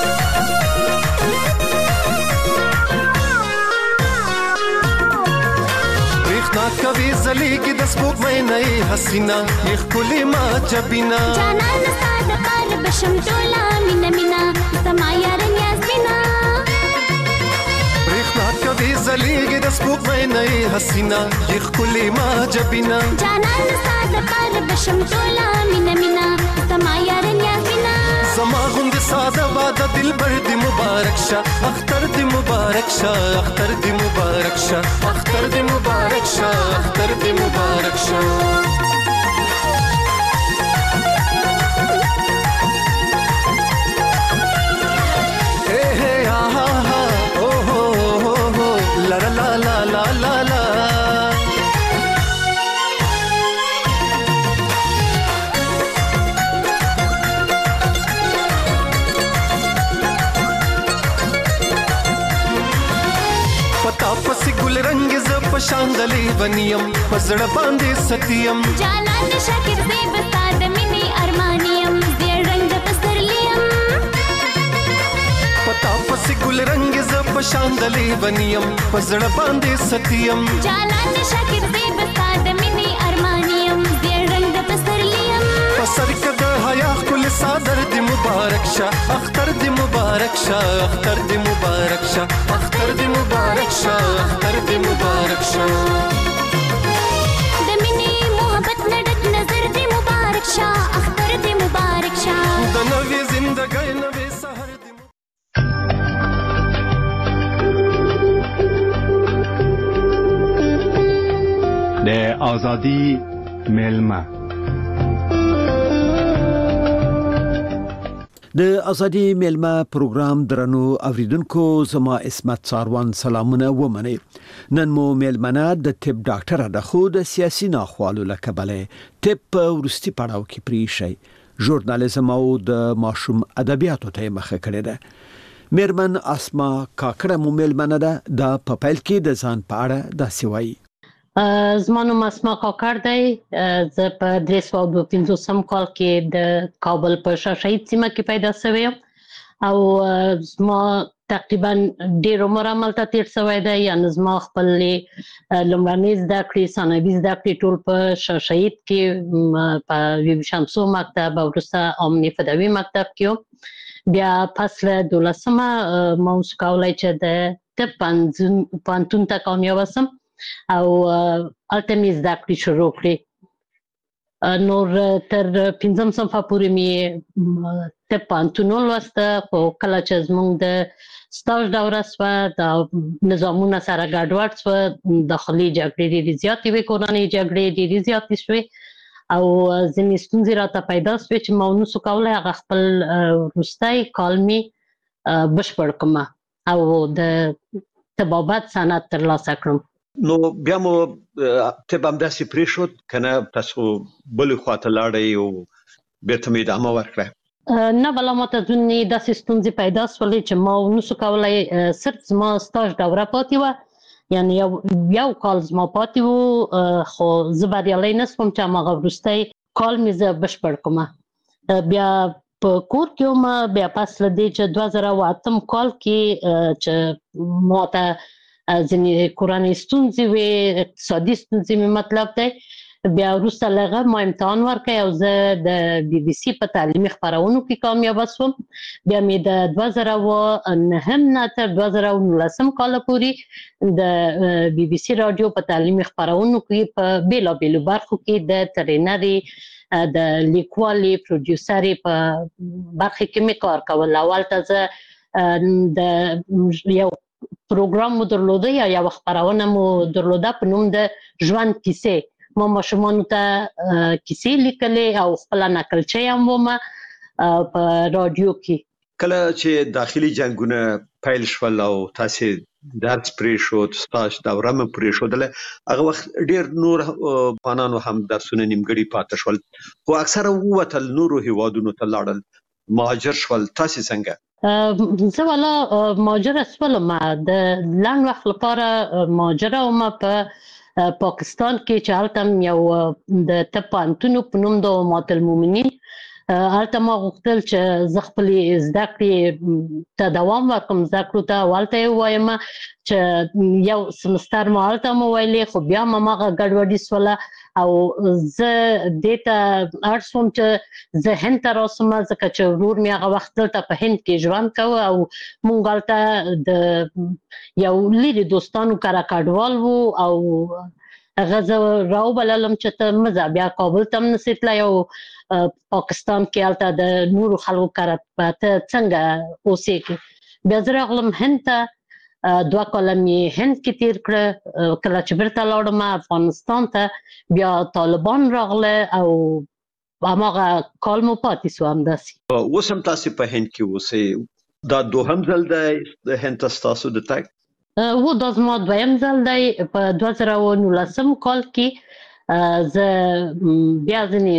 برېښنا کوي ځلېږي د سپوږمۍ نه یې حسینه یې ښکلې ما جبینه جانان ستا د پار بشم ټوله مینه مینه زما یار نیاز بینه برېښنا کوي ځلېږي د سپوږمۍ نه یې حسینه یې ښکلې ما جبینه جانان ستا د پار بشم ټوله مینه مینه زما یار نیاز بینه زما غوندې ساده واده دلبر دې مبارک شه اختر دې مبارک شه اختر دې مبارک شه اختر دې مبارک شه اختر دې مبارک شه ګل رنگ ز پشاندلې ونیم پزړه باندې ستیم جانان شاکر دې بستا د مینې ارمانیم زیړ رنگ پسرلیم پتا پس ګل رنگ ز پشاندلې ونیم پزړه باندې ستیم جانان شاکر دې بستا د مینې ارمانیم زیړ رنگ پسرلیم پسر کده حیا کل صادر دې مبارک شه اختر دې مبارک شه اختر دې مبارک شه اختر دې مبارک شه اختر دې مبارک شه د مینې محبت نډک نظر دې مبارک شه اختر دې مبارک شه د نوې زندګۍ نوې سحر د آزادی میلمه د ازادي میلمه پروګرام درنو اوریدونکو زما اسمت ساروان سلامونه ومني نن مو میلمنه د طب ډاکټر د خود سیاسي ناخوالو لکبله طب ورستي پړاو کې پریشي ژورنالیزم او د ماشوم ادبیاتو ته مخه کړی ده میرمن اسما کاکړه مو میلمنه ده د پپایل کې د ځان پاړه د سیوای زما نوم اسما کاکړ دی زه په 355 کال کې د کابل په شاشید سیمه کې پیدا شوم او زما تقریبا ډېر عمر هملته تېر شوی دی. یعنې زما خپلې لومړنۍ زده کړې ثانوي زده کړې ټول په شاه شهید کې په ویبي شمسو مکتب او وروسته امني فدوي مکتب کې و. بیا فصل 12مه ما اوس کولی چې د طب پوهنتون ته کامیابه شم او هلته مې زده کړې شروع کړې. نور تر 5م صنفه پورې مې طب پوهنتون ولوسته، خو کله چې زموږ د سټاژ دوره شوه د نظامونه سره ګډوډ شوه، داخلي جګړې ډېرې زیاتې وې، کورنۍ جګړې ډېرې زیاتې شوې او ځینې ستونزې راته پیدا شوې چې ما ونشو کولی هغه خپل وروستی کال مې بشپړ کړم او د طبابت سند ترلاسه کړم. نو بیا مو طب همداسې پرېښود که نه تاسو بلې خواته لاړئ او بېرته مو ادامه ورکړه؟ نه بله ماته ځینې داسې ستونزې پیدا شولې چې ما ونشو کولی، صرف زما سټاژ دوره پاتې وه، یعنې یو کال زما پاتې و، خو زه بریالی نه شوم چې هماغه وروستی کال مې زه بشپړ کړم. بیا په کور کې وم، بیا پس له دې چې 2008 کال کې چې ماته ځینې کورنۍ ستونزې وې، اقتصادي ستونزې مې مطلب دی، بیا وروسته له هغه ما امتحان ورکړی او زه د BBC په تعلیمي خپرونو کې کامیابه شوم. بیا مې د 2009 نه تر 2019 کاله پورې د BBC راډیو په تعلیمي خپرونو کې په بېلابېلو برخو کې د ټرینري، د لیکوالي، پروډیوسري په برخه کې مې کار کول. اول ته زه د یو پروګرام مو درلوده یا یو خپرونه مو درلوده په نوم د ژوند کیسې. ما ماشومانو ته کیسې لیکلې او خپله نقلچۍ هم وم په راډیو کې. کله چې داخلي جنګونه پیل شول او تاسې درس پرېښود، سټاژ دوره مو پرېښودله، هغه وخت ډېر نور افغانانو هم درسونه نیمګړي پاتې شول، خو اکثره ووتل، نورو هیوادونو ته لاړل، مهاجر شول. تاسې څنګه؟ زه والا مهاجره شولم، د لنډ وخت لپاره مهاجره وم په پاکستان کې چې هلته یو د طب پوهنتون په نوم د امات المؤمنین، هلته ما غوښتل چې زه خپلې زده کړې ته دوام ورکړم، زده کړو ته هلته یې ووایم چې یو سمستر ما هلته هم وویلې، خو بیا هم هماغه ګډوډي شوله او زه دې ته اړ شوم چې زه هند ته راشم، ځکه چې ورور مې هغه وخت دلته په هند کې ژوند کوه او موږ هلته د یو لرې دوستانو کره کډوال وو او هغه زه راوبللم چې ته مه ځه، بیا کابل ته هم نسې تللی او پاکستان کې هلته د نورو خلکو کره ته څنګه اوسېږې. بیا زه راغلم هند ته، 2 کاله مې هند کې تېر کړه. کله چې بیرته لاړم افغانستان ته، بیا طالبان راغله او هماغه کال مو پاتې شو همداسې. اوس هم تاسې په هند کې اوسئ، دا دوهم ځل دی هند ته ستاسو د تګ؟ و دا زما دویم ځل دی. په 2019 کال کې زه بیا ځینې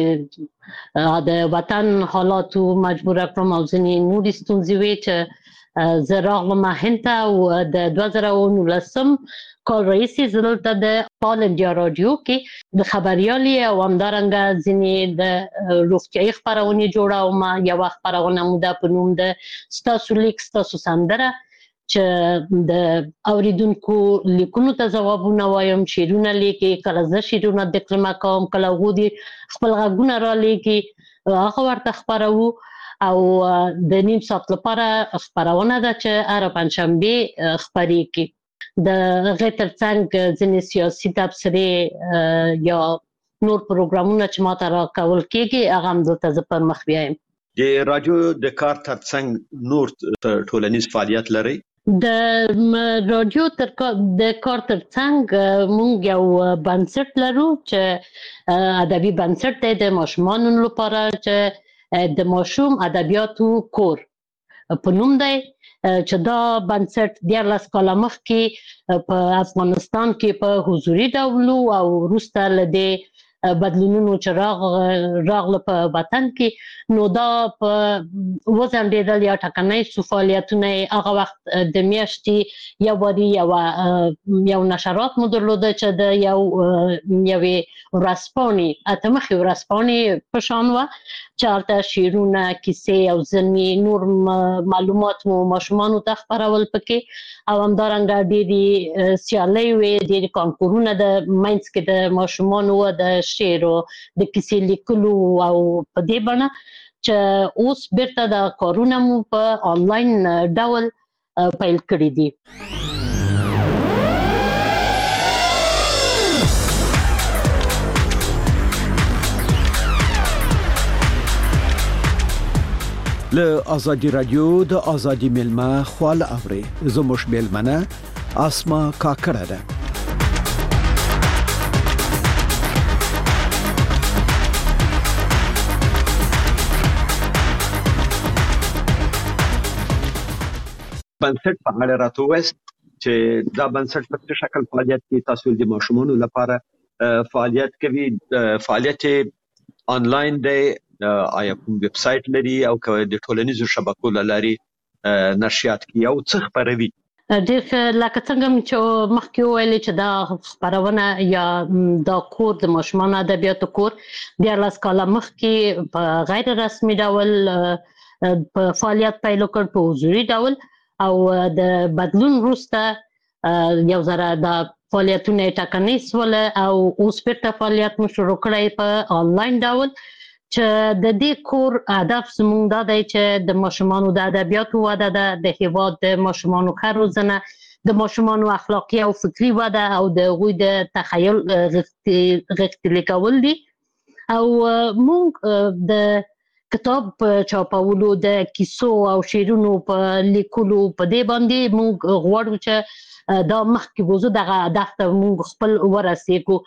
د وطن حالاتو مجبوره کړم او ځینې نورې ستونزې وې چې زه راغلم هند ته او د 2019 کال راهیسې زه دلته د آل انډیا راډیو کې د خبریالي او همدارنګه ځینې د روغتیایي خپرونې جوړوم. یوه خپرونه مو ده په نوم د ستاسو لیک ستاسو سندره، چې د اوریدونکو لیکونو ته ځوابونه وایم، شعرونه لیکي، کله زه شعرونه ترجمه کوم، کله هغوی دې خپل غږونه رالیکي، هغه ورته خپروو. او د نیم ساعت لپاره خپرونه ده چې هره پنجشنبې خپریږي. د هغې ترڅنګ ځینې سیاسي تبصرې یا نور پروګرامونه چې ماته راکول کېږي هغه هم دلته زه پر مخ بیایم. د راډیو د کار ترڅنګ نور ټولنیز فعالیت لرئ؟ د راډیو د کار ترڅنګ موږ یو بنسټ لرو چې ادبي بنسټ دی د ماشومانو لپاره، چې د ماشوم ادبیاتو کور په نوم دی، چې دا بنسټ 14 کاله مخکې په افغانستان کې په حضوري ډول او وروسته له دې بدلونونو چې راغله په وطن کې، نو دا په وځنډېدل یا ټکنۍ شو فعالیتونه. هغه وخت د میاشتې یو واري یو نشرات مو درلوده چې د یوې ورځپاڼې، اته مخې ورځپاڼې په شان وه، چارته شیرونه کیسې او ځینې نور معلومات مو ماشومانو ته خپرول پکې او همدارنګه ډېرې سیالۍ وې ډېرې کانکورونه د منځ کې د ماشومانو د شعر او د کیسې لیکلو او په دې بڼه چې اوس بیرته د کارونه مو په آنلاین ډول پیل کړي دي. له آزادی رادیو د آزادی ملما خال اوري زموږ ملمنه اسما کاکړه ده. بنسټ په اړه راته وست چې دا بنسټ په څه شکل فعالیت کوي. تاسو د ماشومانو لپاره فعالیت کوي. فعالیت آنلاین دی، آیا کوم ویب سایټ لري او د ټولنیزو شبکو لاري نشریات کوي او څه خبروي؟ ډېر لکه څنګه چې مخکې وویلې چې دا خپرونه یا دا کور د ماشومانو ادبیاتو کور 14 کاله مخکې په غیر رسمي ډول په فعالیت پیل وکړ په حضوري ډول او د بدلون وروسته یو ځل د فعالیتونه ټاکنیز ول او اوس بیرته فعالیت مو شروع کړی په آنلاین ډول چې د دې کور هدف زموږ دا دی چې د ماشومانو د ادبیاتو وده ده، د هیواد د ماشومانو ښه روزنه، د ماشومانو اخلاقي او فکري وده او د هغوی د تخیل غښتلي کول دي. او موږ د کتاب په چاپولو، د کیسو او شعرونو په لیکلو په دې باندې موږ غواړو چې دا مخکې وځو دغه هدف ته موږ خپل ورسېږو.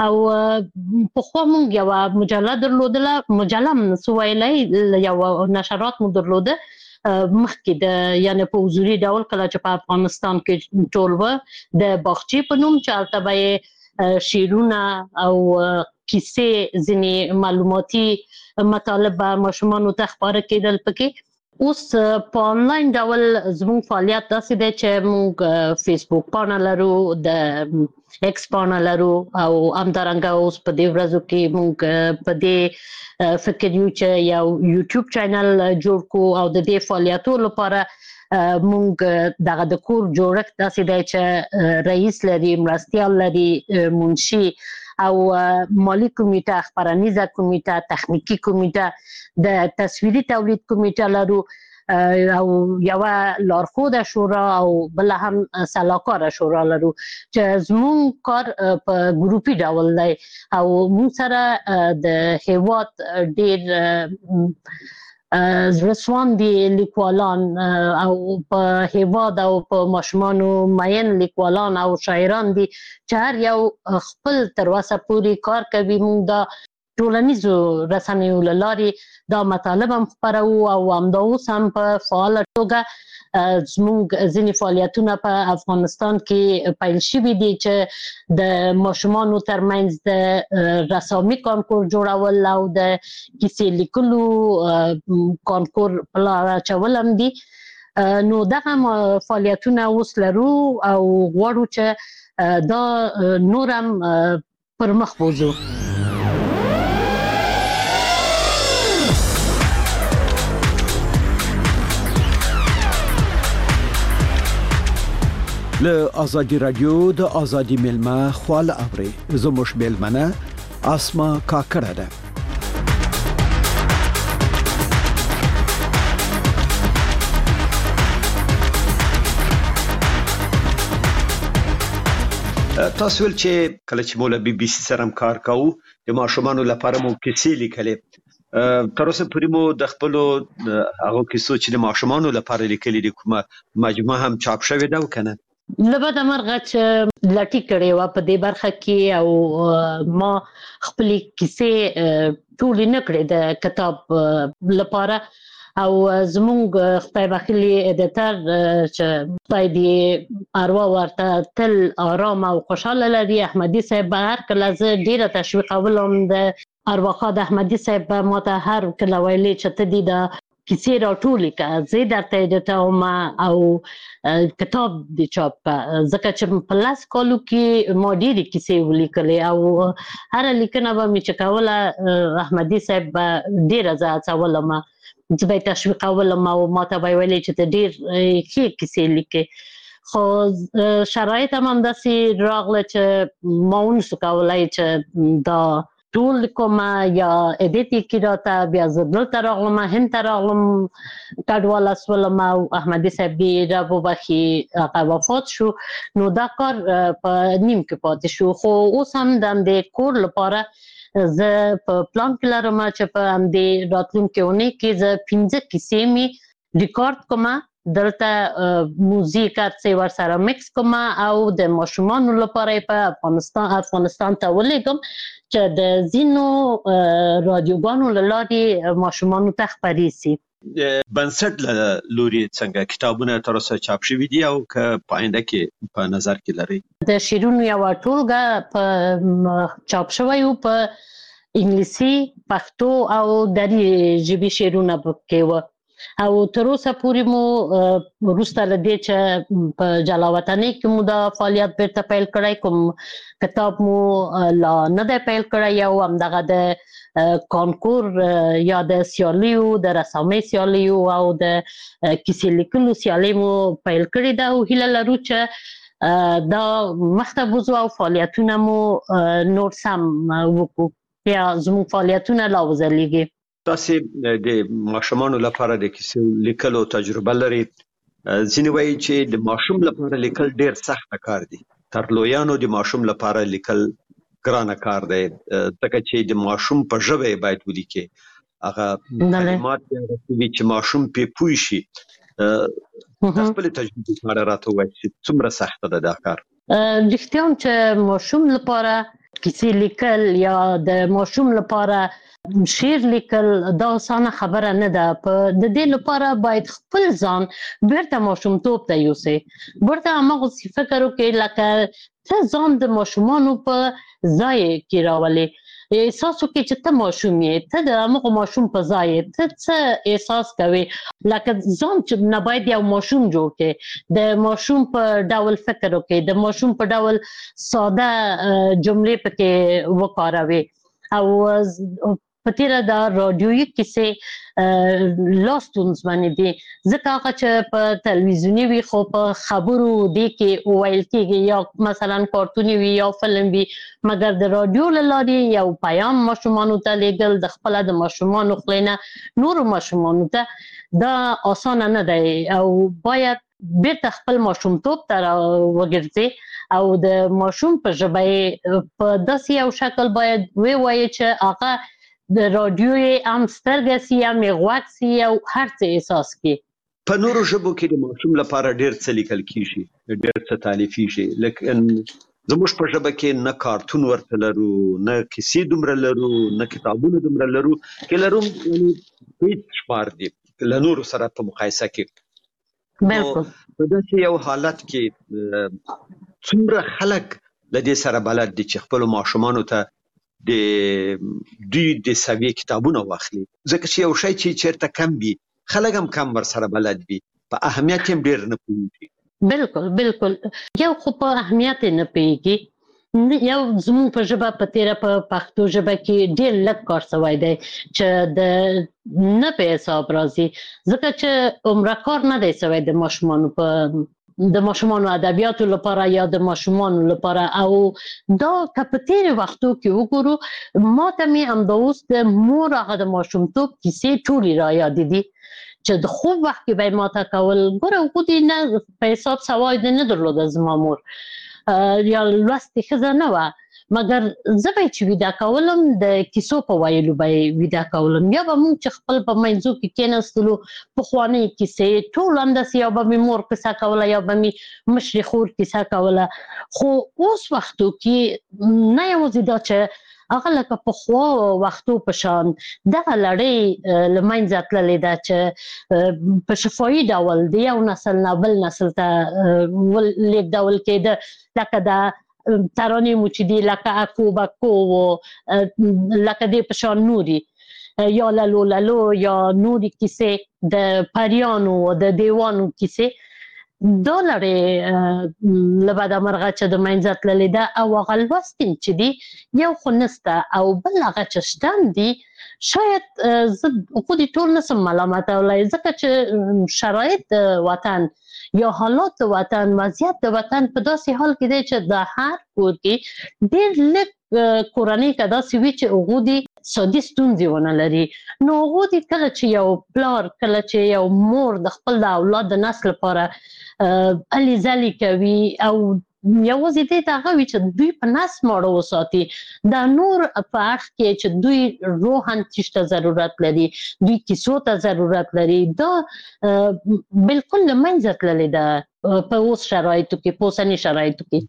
او پخوا موږ یوه مجله درلودله، مجله هم نسو ویلی، یو نشرات مو درلوده مخکې د یعنې په حضوري ډول کله چې په افغانستان کې ټول و د باغچې په نوم چې هلته به یې شعرونه او کیسې ځینې معلوماتي مطالب ماشومانو ته خپاره کېدل پکې. اوس په آنلاین ډول زموږ فعالیت داسې دی چې موږ فیسبوک پاڼه لرو، د ایکس پاڼه لرو او همدارنګه اوس په دې ورځو کې موږ په دې فکر یو چې یو یوټیوب چینل جوړ کړو او د دې فعالیتو لپاره موږ دغه د کور جوړښت داسې دی چې رئیس لري، مرستیال لري، منشي او مالی کمیټه، خپرنیزه کمیټه، تخنیکی کمیټه، د تصویري تولید کمیټه لرو او یوه لارښوده شورا او بله هم سلاکاره شورا لرو چې زموږ کار په ګروپي ډول دی او موږ سره د هیواد ډېر زړهسواندي لیکوالان او په هیواد او په ماشومانو مین لیکوالان او شاعران دي چې هر یو خپل تر اوسه پورې کار کوي. موږ دا ټولنیزو رسنیو له لارې دا مطالب هم خپروو او همدا اوس هم په فعاله توګه زموږ ځینې فعالیتونه په افغانستان کې پیل شوي دي چې د ماشومانو ترمنځ د رسامي کانکور جوړول او د کیسې لیکلو کانکور په لاره اچول هم دي. نو دغه فعالیتونه اوس لرو او غواړو چې دا نور هم پر مخ بوځو. له آزادی رادیو د آزادی ملما خال اوري زموږ ملمنه اسما کاکړه ده. تاسو ول چې کله چې مولا بي بي سي سره هم کار کوو د ماشومانو لپاره مو کیسې لیکلې، تر اوسه پورې مو د خپلو هغو کیسو چې د ماشومانو لپاره لیکلې دي کومه مجموعه هم چاپ شوې ده او که نه؟ له بده مرغه چې لټي کړې وه په دې برخه کې او ما خپلې کیسې ټولې نه کړې د کتاب لپاره او زموږ خدای بخښلي ایډیټر چې خدای دې اروا ورته تل آرام او خوشحاله لري، احمدي صاحب به هر کله زه ډېره تشویقولم. د ارواښاد احمدي صاحب به ماته هر کله ویلې چې ته دې د کیسې راټولې کړه زه درته ډیټاوم او کتاب د چاپ کړه ځکه چې په 10 کالو کې ما ډېرې کیسې ولیکلې او هره لیکنه به مې چې کوله احمدي صاحب به ډېره زه هڅولم زه به یې تشویقولم او ما ته به یې ویلې چې ته ډېر ښې کیسې لیکې خو شرایط هم همداسې راغله چې ما ونشو کولی چې دا ټول کومه یا ایډیټ یې کړي راته بیا زه دلته راغلم هند ته راغلم کډواله شولم او احمدي صاحب دې رب وبخي هغه وفات شو نو دا کار په نیم کې پاتې شو خو اوس هم د همدې کور لپاره زه په پلان کې لرم چې په همدې راتلونکې اونۍ کې زه 15 کیسې مې ریکارډ کوم دلته موزیک څه ورسره مکس کوم او د ماشومانو لپاره په افغانستان ته ولېږم چې د ځینو رادیوګانو له لارې ماشومانو ته خپرې سي بنسټ له لوري څنګه کتابونه تر اوسه چاپ شوي دي او که په آینده کې په نظر کې لري د شعرونو یوه ټولګه په چاپ شوی و په انګلیسي پښتو او دري ژبې شعرونه پکې وه او تر اوسه پورې مو وروسته له دې چې په جلا وطنۍ کې مو دا فعالیت بیرته پیل کړی کوم کتاب مو لا نه دی پیل کړی او همدغه د کانکور یا د سیالیو د رسامۍ سیالیو او د کیسې لیکلو سیالۍ مو پیل کړې ده او هیله لرو چې دا مخته بوځو او فعالیتونه مو نور سم وکړو یا زموږ فعالیتونه لا وځلیږي تاسې د ماشومانو لپاره د کیسې لیکلو تجربه لري ځینې وایي چې د ماشوم لپاره لیکل ډېر سخت کار دی تر لویانو د ماشوم لپاره لیکل ګرانه کار دی ځکه چې د ماشوم په ژبه باید ولیکي هغه کلمات چې ماشوم پې پوه شي خپل تجربه سره راته وایي چې څومره سخت ده دا کار رښتیا هم چې ماشوم لپاره کیسې لیکل یا د ماشوم لپاره شعر لیکل دا اسانه خبره نه ده په د دې لپاره باید خپل ځان بیرته ماشومتوب ته یوسئ بیرته هماغسې فکر وکړئ لکه ته ځان د ماشومانو په ځای کې راولې احساس وکړئ چې ته ماشوم یې ته د هماغه ماشوم په ځای یې ته څه احساس کوې لکه ځان چې نه باید یو ماشوم جوړ کړې د ماشوم په ډول فکر وکړئ د ماشوم په ډول ساده جملې پکې وکاروئ او په تیره دا رادیویي کیسې لا ستونزمنې دي ځکه هغه چې په تلویزیوني وي خو په خبرو دې کې وویل کېږي یا مثلا کارتوني وي یا فلم وي مګر د رادیو له لارې یو پیام ماشومانو ته لیږل د خپله د ماشومانو خولې نه نورو ماشومانو ته دا اسانه نه دی او باید بیرته خپل ماشومتوب ته وګرځي او د ماشوم په ژبه په داسې یو شکل باید ووایي چې هغه د رادیو هم سترګه سي هم غوږ سي او هر څه احساس کړي په نورو ژبو کې د ماشوم لپاره ډېر څه لیکل کېږي ډېر څه تالیفېږي لیکن زموږ په ژبه کې نه کارتون ورته لرو نه کیسې دومره لرو نه کتابونه دومره لرو کې لرو هیڅ شمار دي له نورو سره په مقایسه کې بالکل په داسې یو حالت کې څومره خلک له دې سره بلد دي چې خپلو ماشومانو ته دوی د سوي کتابونه واخلي ځکه چې یو شی چې چیرته کم وي خلک هم کم ورسره بلد وي په اهمیت هم ډېر نه پوهېږي بالکل یو خو په اهمیت نه پوهېږي یو زموږ په ژبه په تیره په پښتو ژبه کې ډېر لږ کار شوی دی چې د نه په حساب راځي ځکه چې عمره کار نه دی شوی د ماشومانو په د ماشومانو ادبیاتو لپاره یا د ماشومانو لپاره او دا که په تیرو وختو کې وګورو ما ته مې همدا اوس د مور هغه د ماشومتوب کیسې ټولې را یادې دي چې د خوب وخت کې به یې ماته کول ګوره هغو دې نه په حساب سوای دې نه درلوده زما مور یا لوستې ښځه نه وه مګر زه به یې چې ویده کولم د کیسو په ویلو به یې ویده کولم یا به موږ چې خپل په منځو کې کېناستلو پخوانۍ کیسې ټول همداسې یا به مې مور کیسه کوله یا به مې مشرې خور کیسه کوله خو اوس وختو کې نه یوازې دا چې هغه لکه پخوا وختو په شان دغه لړۍ له منځه تللې ده چې په شفاهي ډول د یو نسل نه بل نسل ته لیږدول کېده لکه د ترانې مو چې دي لکه اکو بکو و لکه دې په شان نوري یا لالو لالو یا نوري کیسې د پریانو د دیوانو کیسې دا لري لبدا مرغه چې د منځ تللې ده او هغه لوستین چې دی یو خو نسته او بل هغه چې شتن دي شاید زه خو دې ټول نسم ملامتولی ځکه چې شرایط د وطن یا حالات د وطن وضعیت د وطن په داسې حال کې دی چې د هر کور کې ډېر لږ کورنۍ که داسې وي چې هغو دې سادي ستونزې ونه لري نو هغو دې کله چې یو پلار کله چې یو مور د خپل د اولاد د نسل لپاره هلې ځلې کوي او یوازې دې ته هغه وي چې دوی په نس ماړه وساتي دا نور په اړخ کې چې دوی روحاً تیش ته ضرورت لري دوی کیسو ته ضرورت لري دا بالکل له منځه تللې ده په اوس شرایطو کې په اوسني شرایطو کې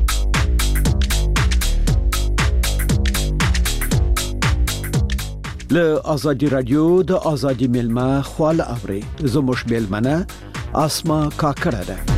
له ازادي رادیو د ازادي ملما خپل اوري زموږ ملمنه اسما کاکړه ده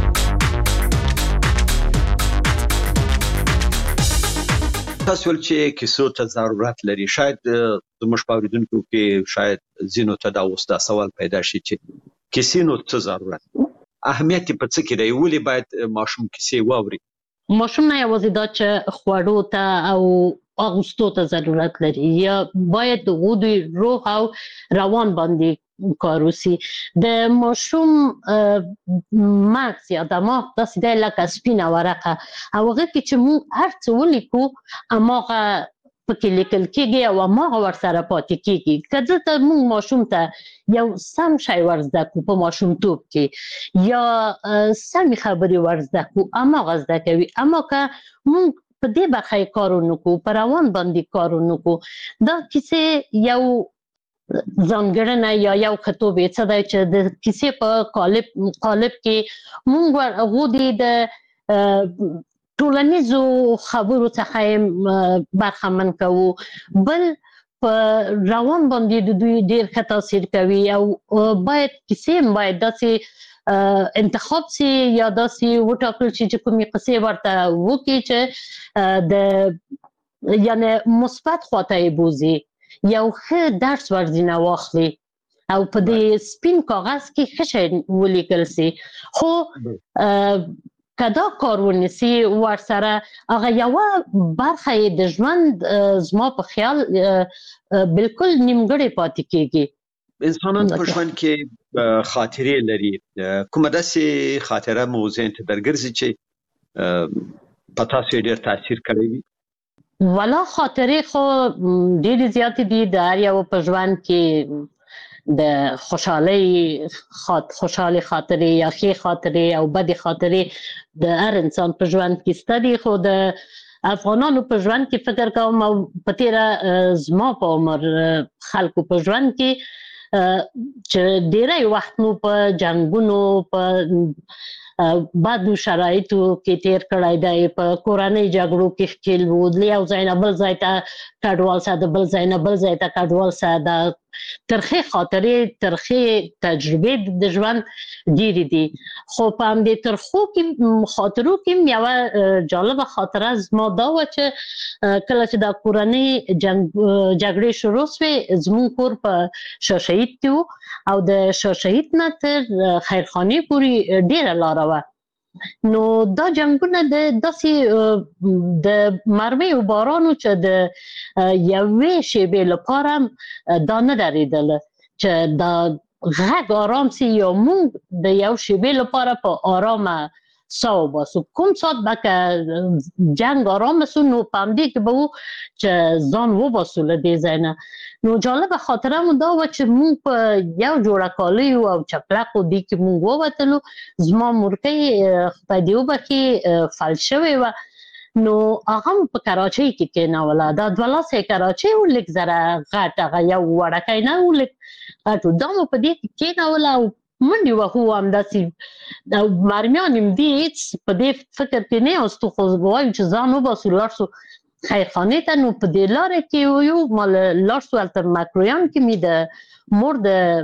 تاسو ول چې کیسو ته ضرورت لري شاید زموږ په اوریدونکو کې شاید زینو ته دا اوس دا سوال پیدا شي چې کیسې نو څه ضرورت اهمیت په څه کې دی ولې باید ماشوم کیسې واوري ماشوم نه یوازې دا چې خوړو ته او اغوستو ته ضرورت لري یا باید د غوډي روح او روان باندې کار وسی د ماشوم مغز یا دماغ داسې دی لکه سپینه ورقه او هغه کې چې موږ هر څه ولیکو هماغه پکې لیکل کېږي او هماغه ورسره پاتې کېږي که دلته موږ ماشوم ته یو سم شی ورزده کړو په ماشومتوب کې یا سمې خبرې ورزده کړو هماغه زده کوي اما که موږ په دې برخه یې کار ونه کړو په روان باندې کار ونه کړو دا کیسې یو ځانګړنه یا یو خطوب یې څه دی چې د کیسې په قالب کې موږ هغو دې د ټولنیزو خبرو څخه برخمن کوو بل په روان باندې د دوی ډېر ښه تاثیر کوي او باید کیسې باید داسې انتخاب سي یا داسې وټاکل شي چې کومې قصې ورته وکړي چې د یعنی مثبت خواته یې بوځي یو ښه درس ورځینه واخلي او په دې سپین کاغذ کې ښه شی ولیکل سي خو که دا کار ونیسي ورسره هغه یوه برخه یې د ژوند زما په خیال بالکل نیمګړې پاتې کېږي انسانان په ژوند کې خاطرې لري کومه داسې خاطره مو ذهن ته درګرځي چې په تاسو یې ډېر تاثیر کړی وي والا خاطرې خو ډېرې زیاتې دي د هر یو په ژوند کې د خوشحالۍ خاطرې یا ښې خاطرې او بدې خاطرې د هر انسان په ژوند کې شته دي خو د افغانانو په ژوند کې فکر کوم او په تیره زما په عمر خلکو په ژوند کې چې ډېری وخت مو په جنګونو په بعدو شرایطو کې تیر کړی دی په کورنۍ جګړو کې ښکېل وو د یو ځای نه بل ځای ته کډوال سه د بل ځای نه بل ځای ته کډوال سه د ترخې خاطرې ترخې تجربې د ژوند ډېرې دي خو په همدې ترخو کې خاطرو کې یوه جالبه خاطره زما دا وه چې کله چې دا کورنۍ جګړې شروع سوې زموږ کور په شاه شهید کې و او د شاه شهید نه تر خیرخانې پورې ډېره لاره وه نو دا جنګونه د داسې د مرمیو بارانو چې د یوې شیبې لپاره دا نه درېدله چې دا غږ آرام سي یا موږ د یو شیبې لپاره په آرامه ساه وباسو کوم ساعت به که جنګ آرامه سو نو په همدې کې به وو چې ځان وباسو له دې ځای نه نو جالبه خاطره مو دا وه چې موږ په یو جوړه کالیو او چپلقو دې کې موږ ووتلو زما مورکۍ خدای دې وبخښي فلج شوې وه نو هغه مو په کراچۍ کې کېنوله دا 2 لاسه کراچۍ و لږ زره غټ هغه یو وړکی نه و لږ غټ و دا مو په دې کې کېنوله او منډې وهو همداسې او مرمیان یم دې هېڅ په دې فکر کې نه یاستو خو وایو چې ځان وباسو لاړ سو خیرخانې ته نو په دې لاره کې یو ما لاړ سو هلته مکرویان کې مې د مور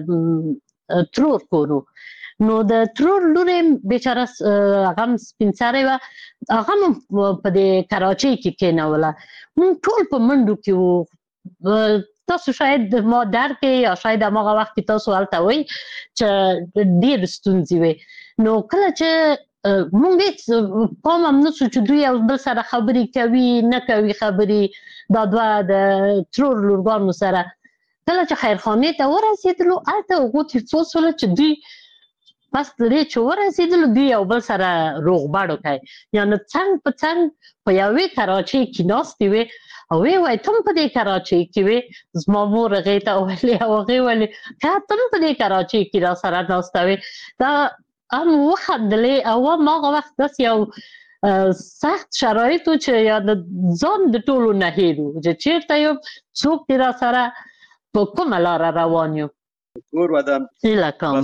د ترور کور نو د ترور لور بیچاره هغه هم سپین سرې وه هغه هم په دې کراچۍ کې کېنوله موږ ټول په منډو کې وو تاسو شاید ما درک یا شاید هغه وخت تاسو هلته وای چې ډېر ستونزې وي نو کله چې مونږ هیڅ پام هم نشو چې دوی یو بل سره خبرې کوي نه کوي خبرې دا دوه د ترور لورګانو سره کله چې خیرخانې ته ورسېدلو هلته هغو تفوس وله چې دوی پس دې چې ورسېدلو دوی یو بل سره روغبړ وکړي یعنې څنګ په څنګ په یوې کراچۍ کې ناستې وې او وی وای تم په دې کراچۍ کې وې زما مور هغې ته ویلې او هغې ویلې که تم په دې کراچۍ کې را سره ناسته وې دا هم وخندلې او هم هغه وخت داسې یو سخت شرایط و چې یا د ځان د ټولو نه هېر و چې چېرته یو څوک دې را سره په کومه لاره روان یو کور ودان هیله کوم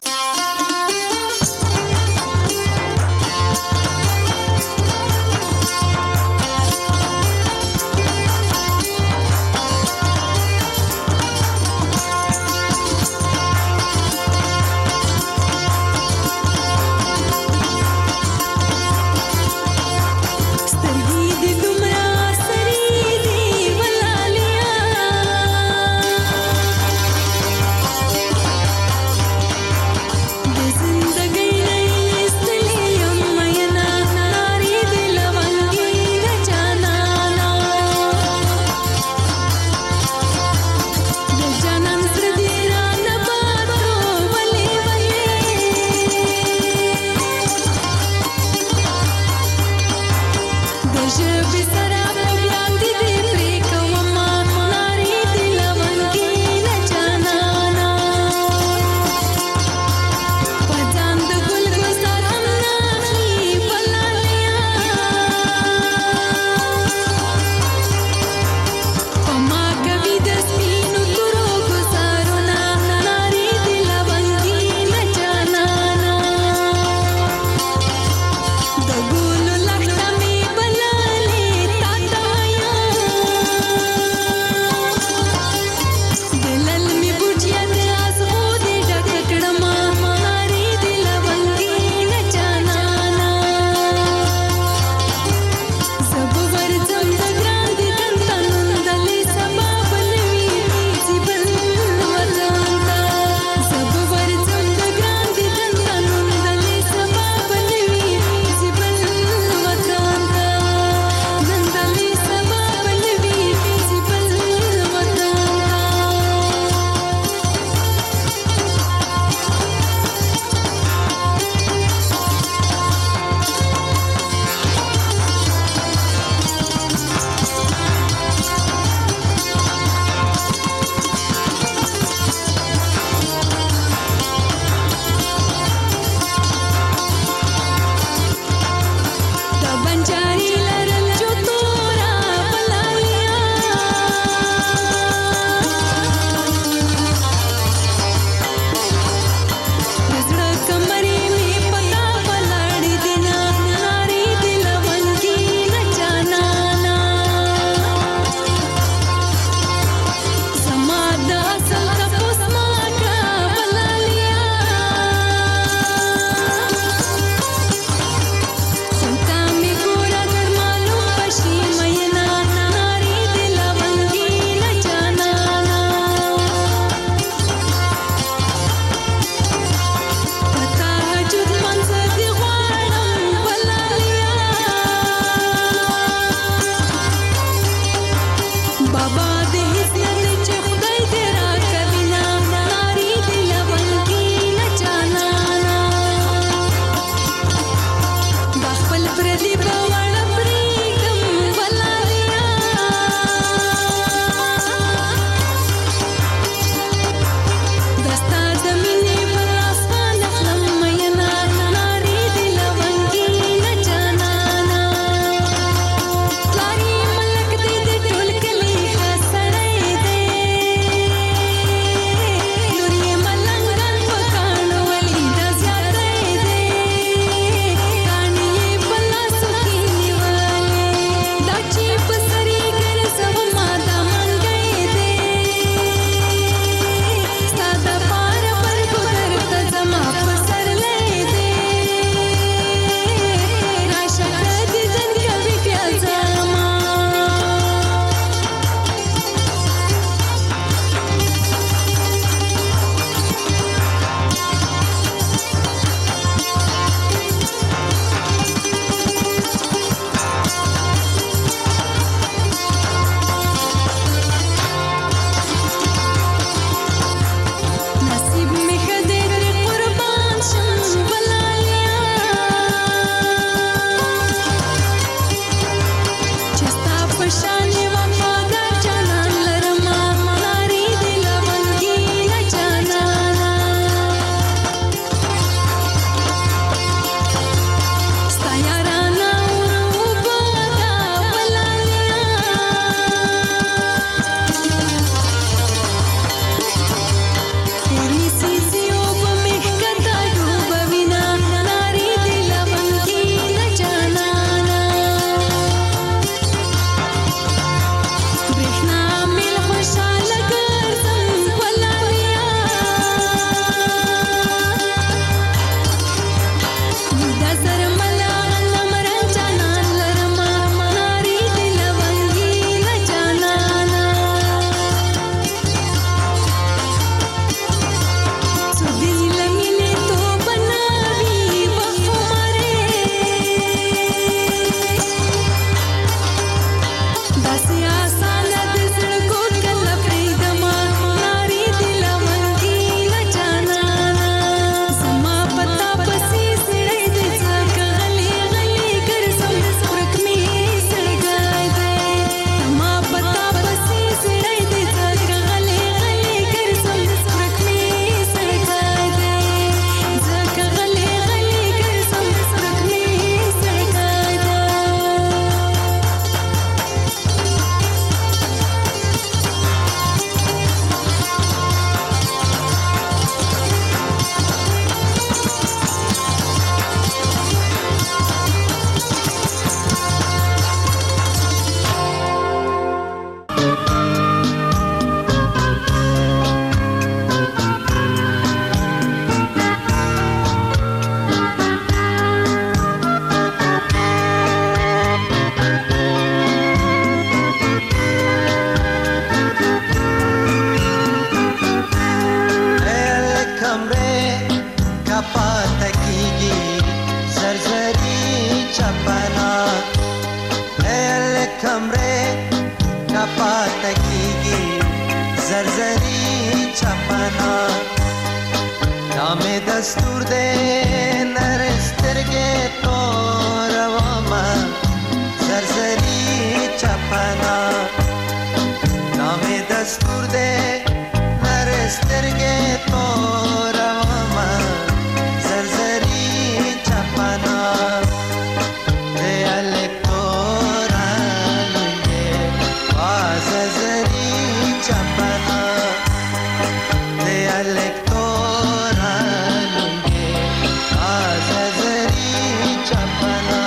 चपना एल कमरे कपात कीगी जरजरी चपना नामे दस्तूर दे नरस्तिरगे तो रवामा जरजरी चपना नामे दस्तूर दे नरस्तिरगे तो रवामा जरजरी चपना दे अलेक्टोरा लुंगे वाजरी चपना दे अलेक्टोरा लुंगे वाजरी चपना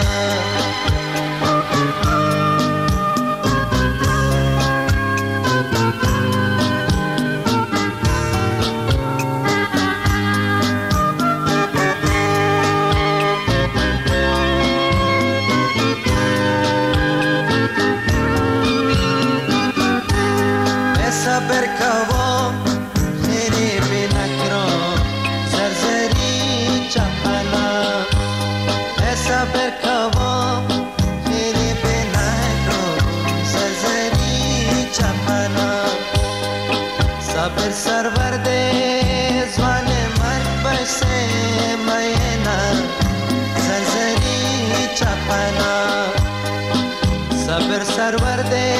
सबर कवो मेरे बिना करो जरजरी चपना सबर कवो मेरे बिना करो जरजरी चपना सबर सरवर दे जवाने मर बसे मैना जरजरी चपना सबर सरवर दे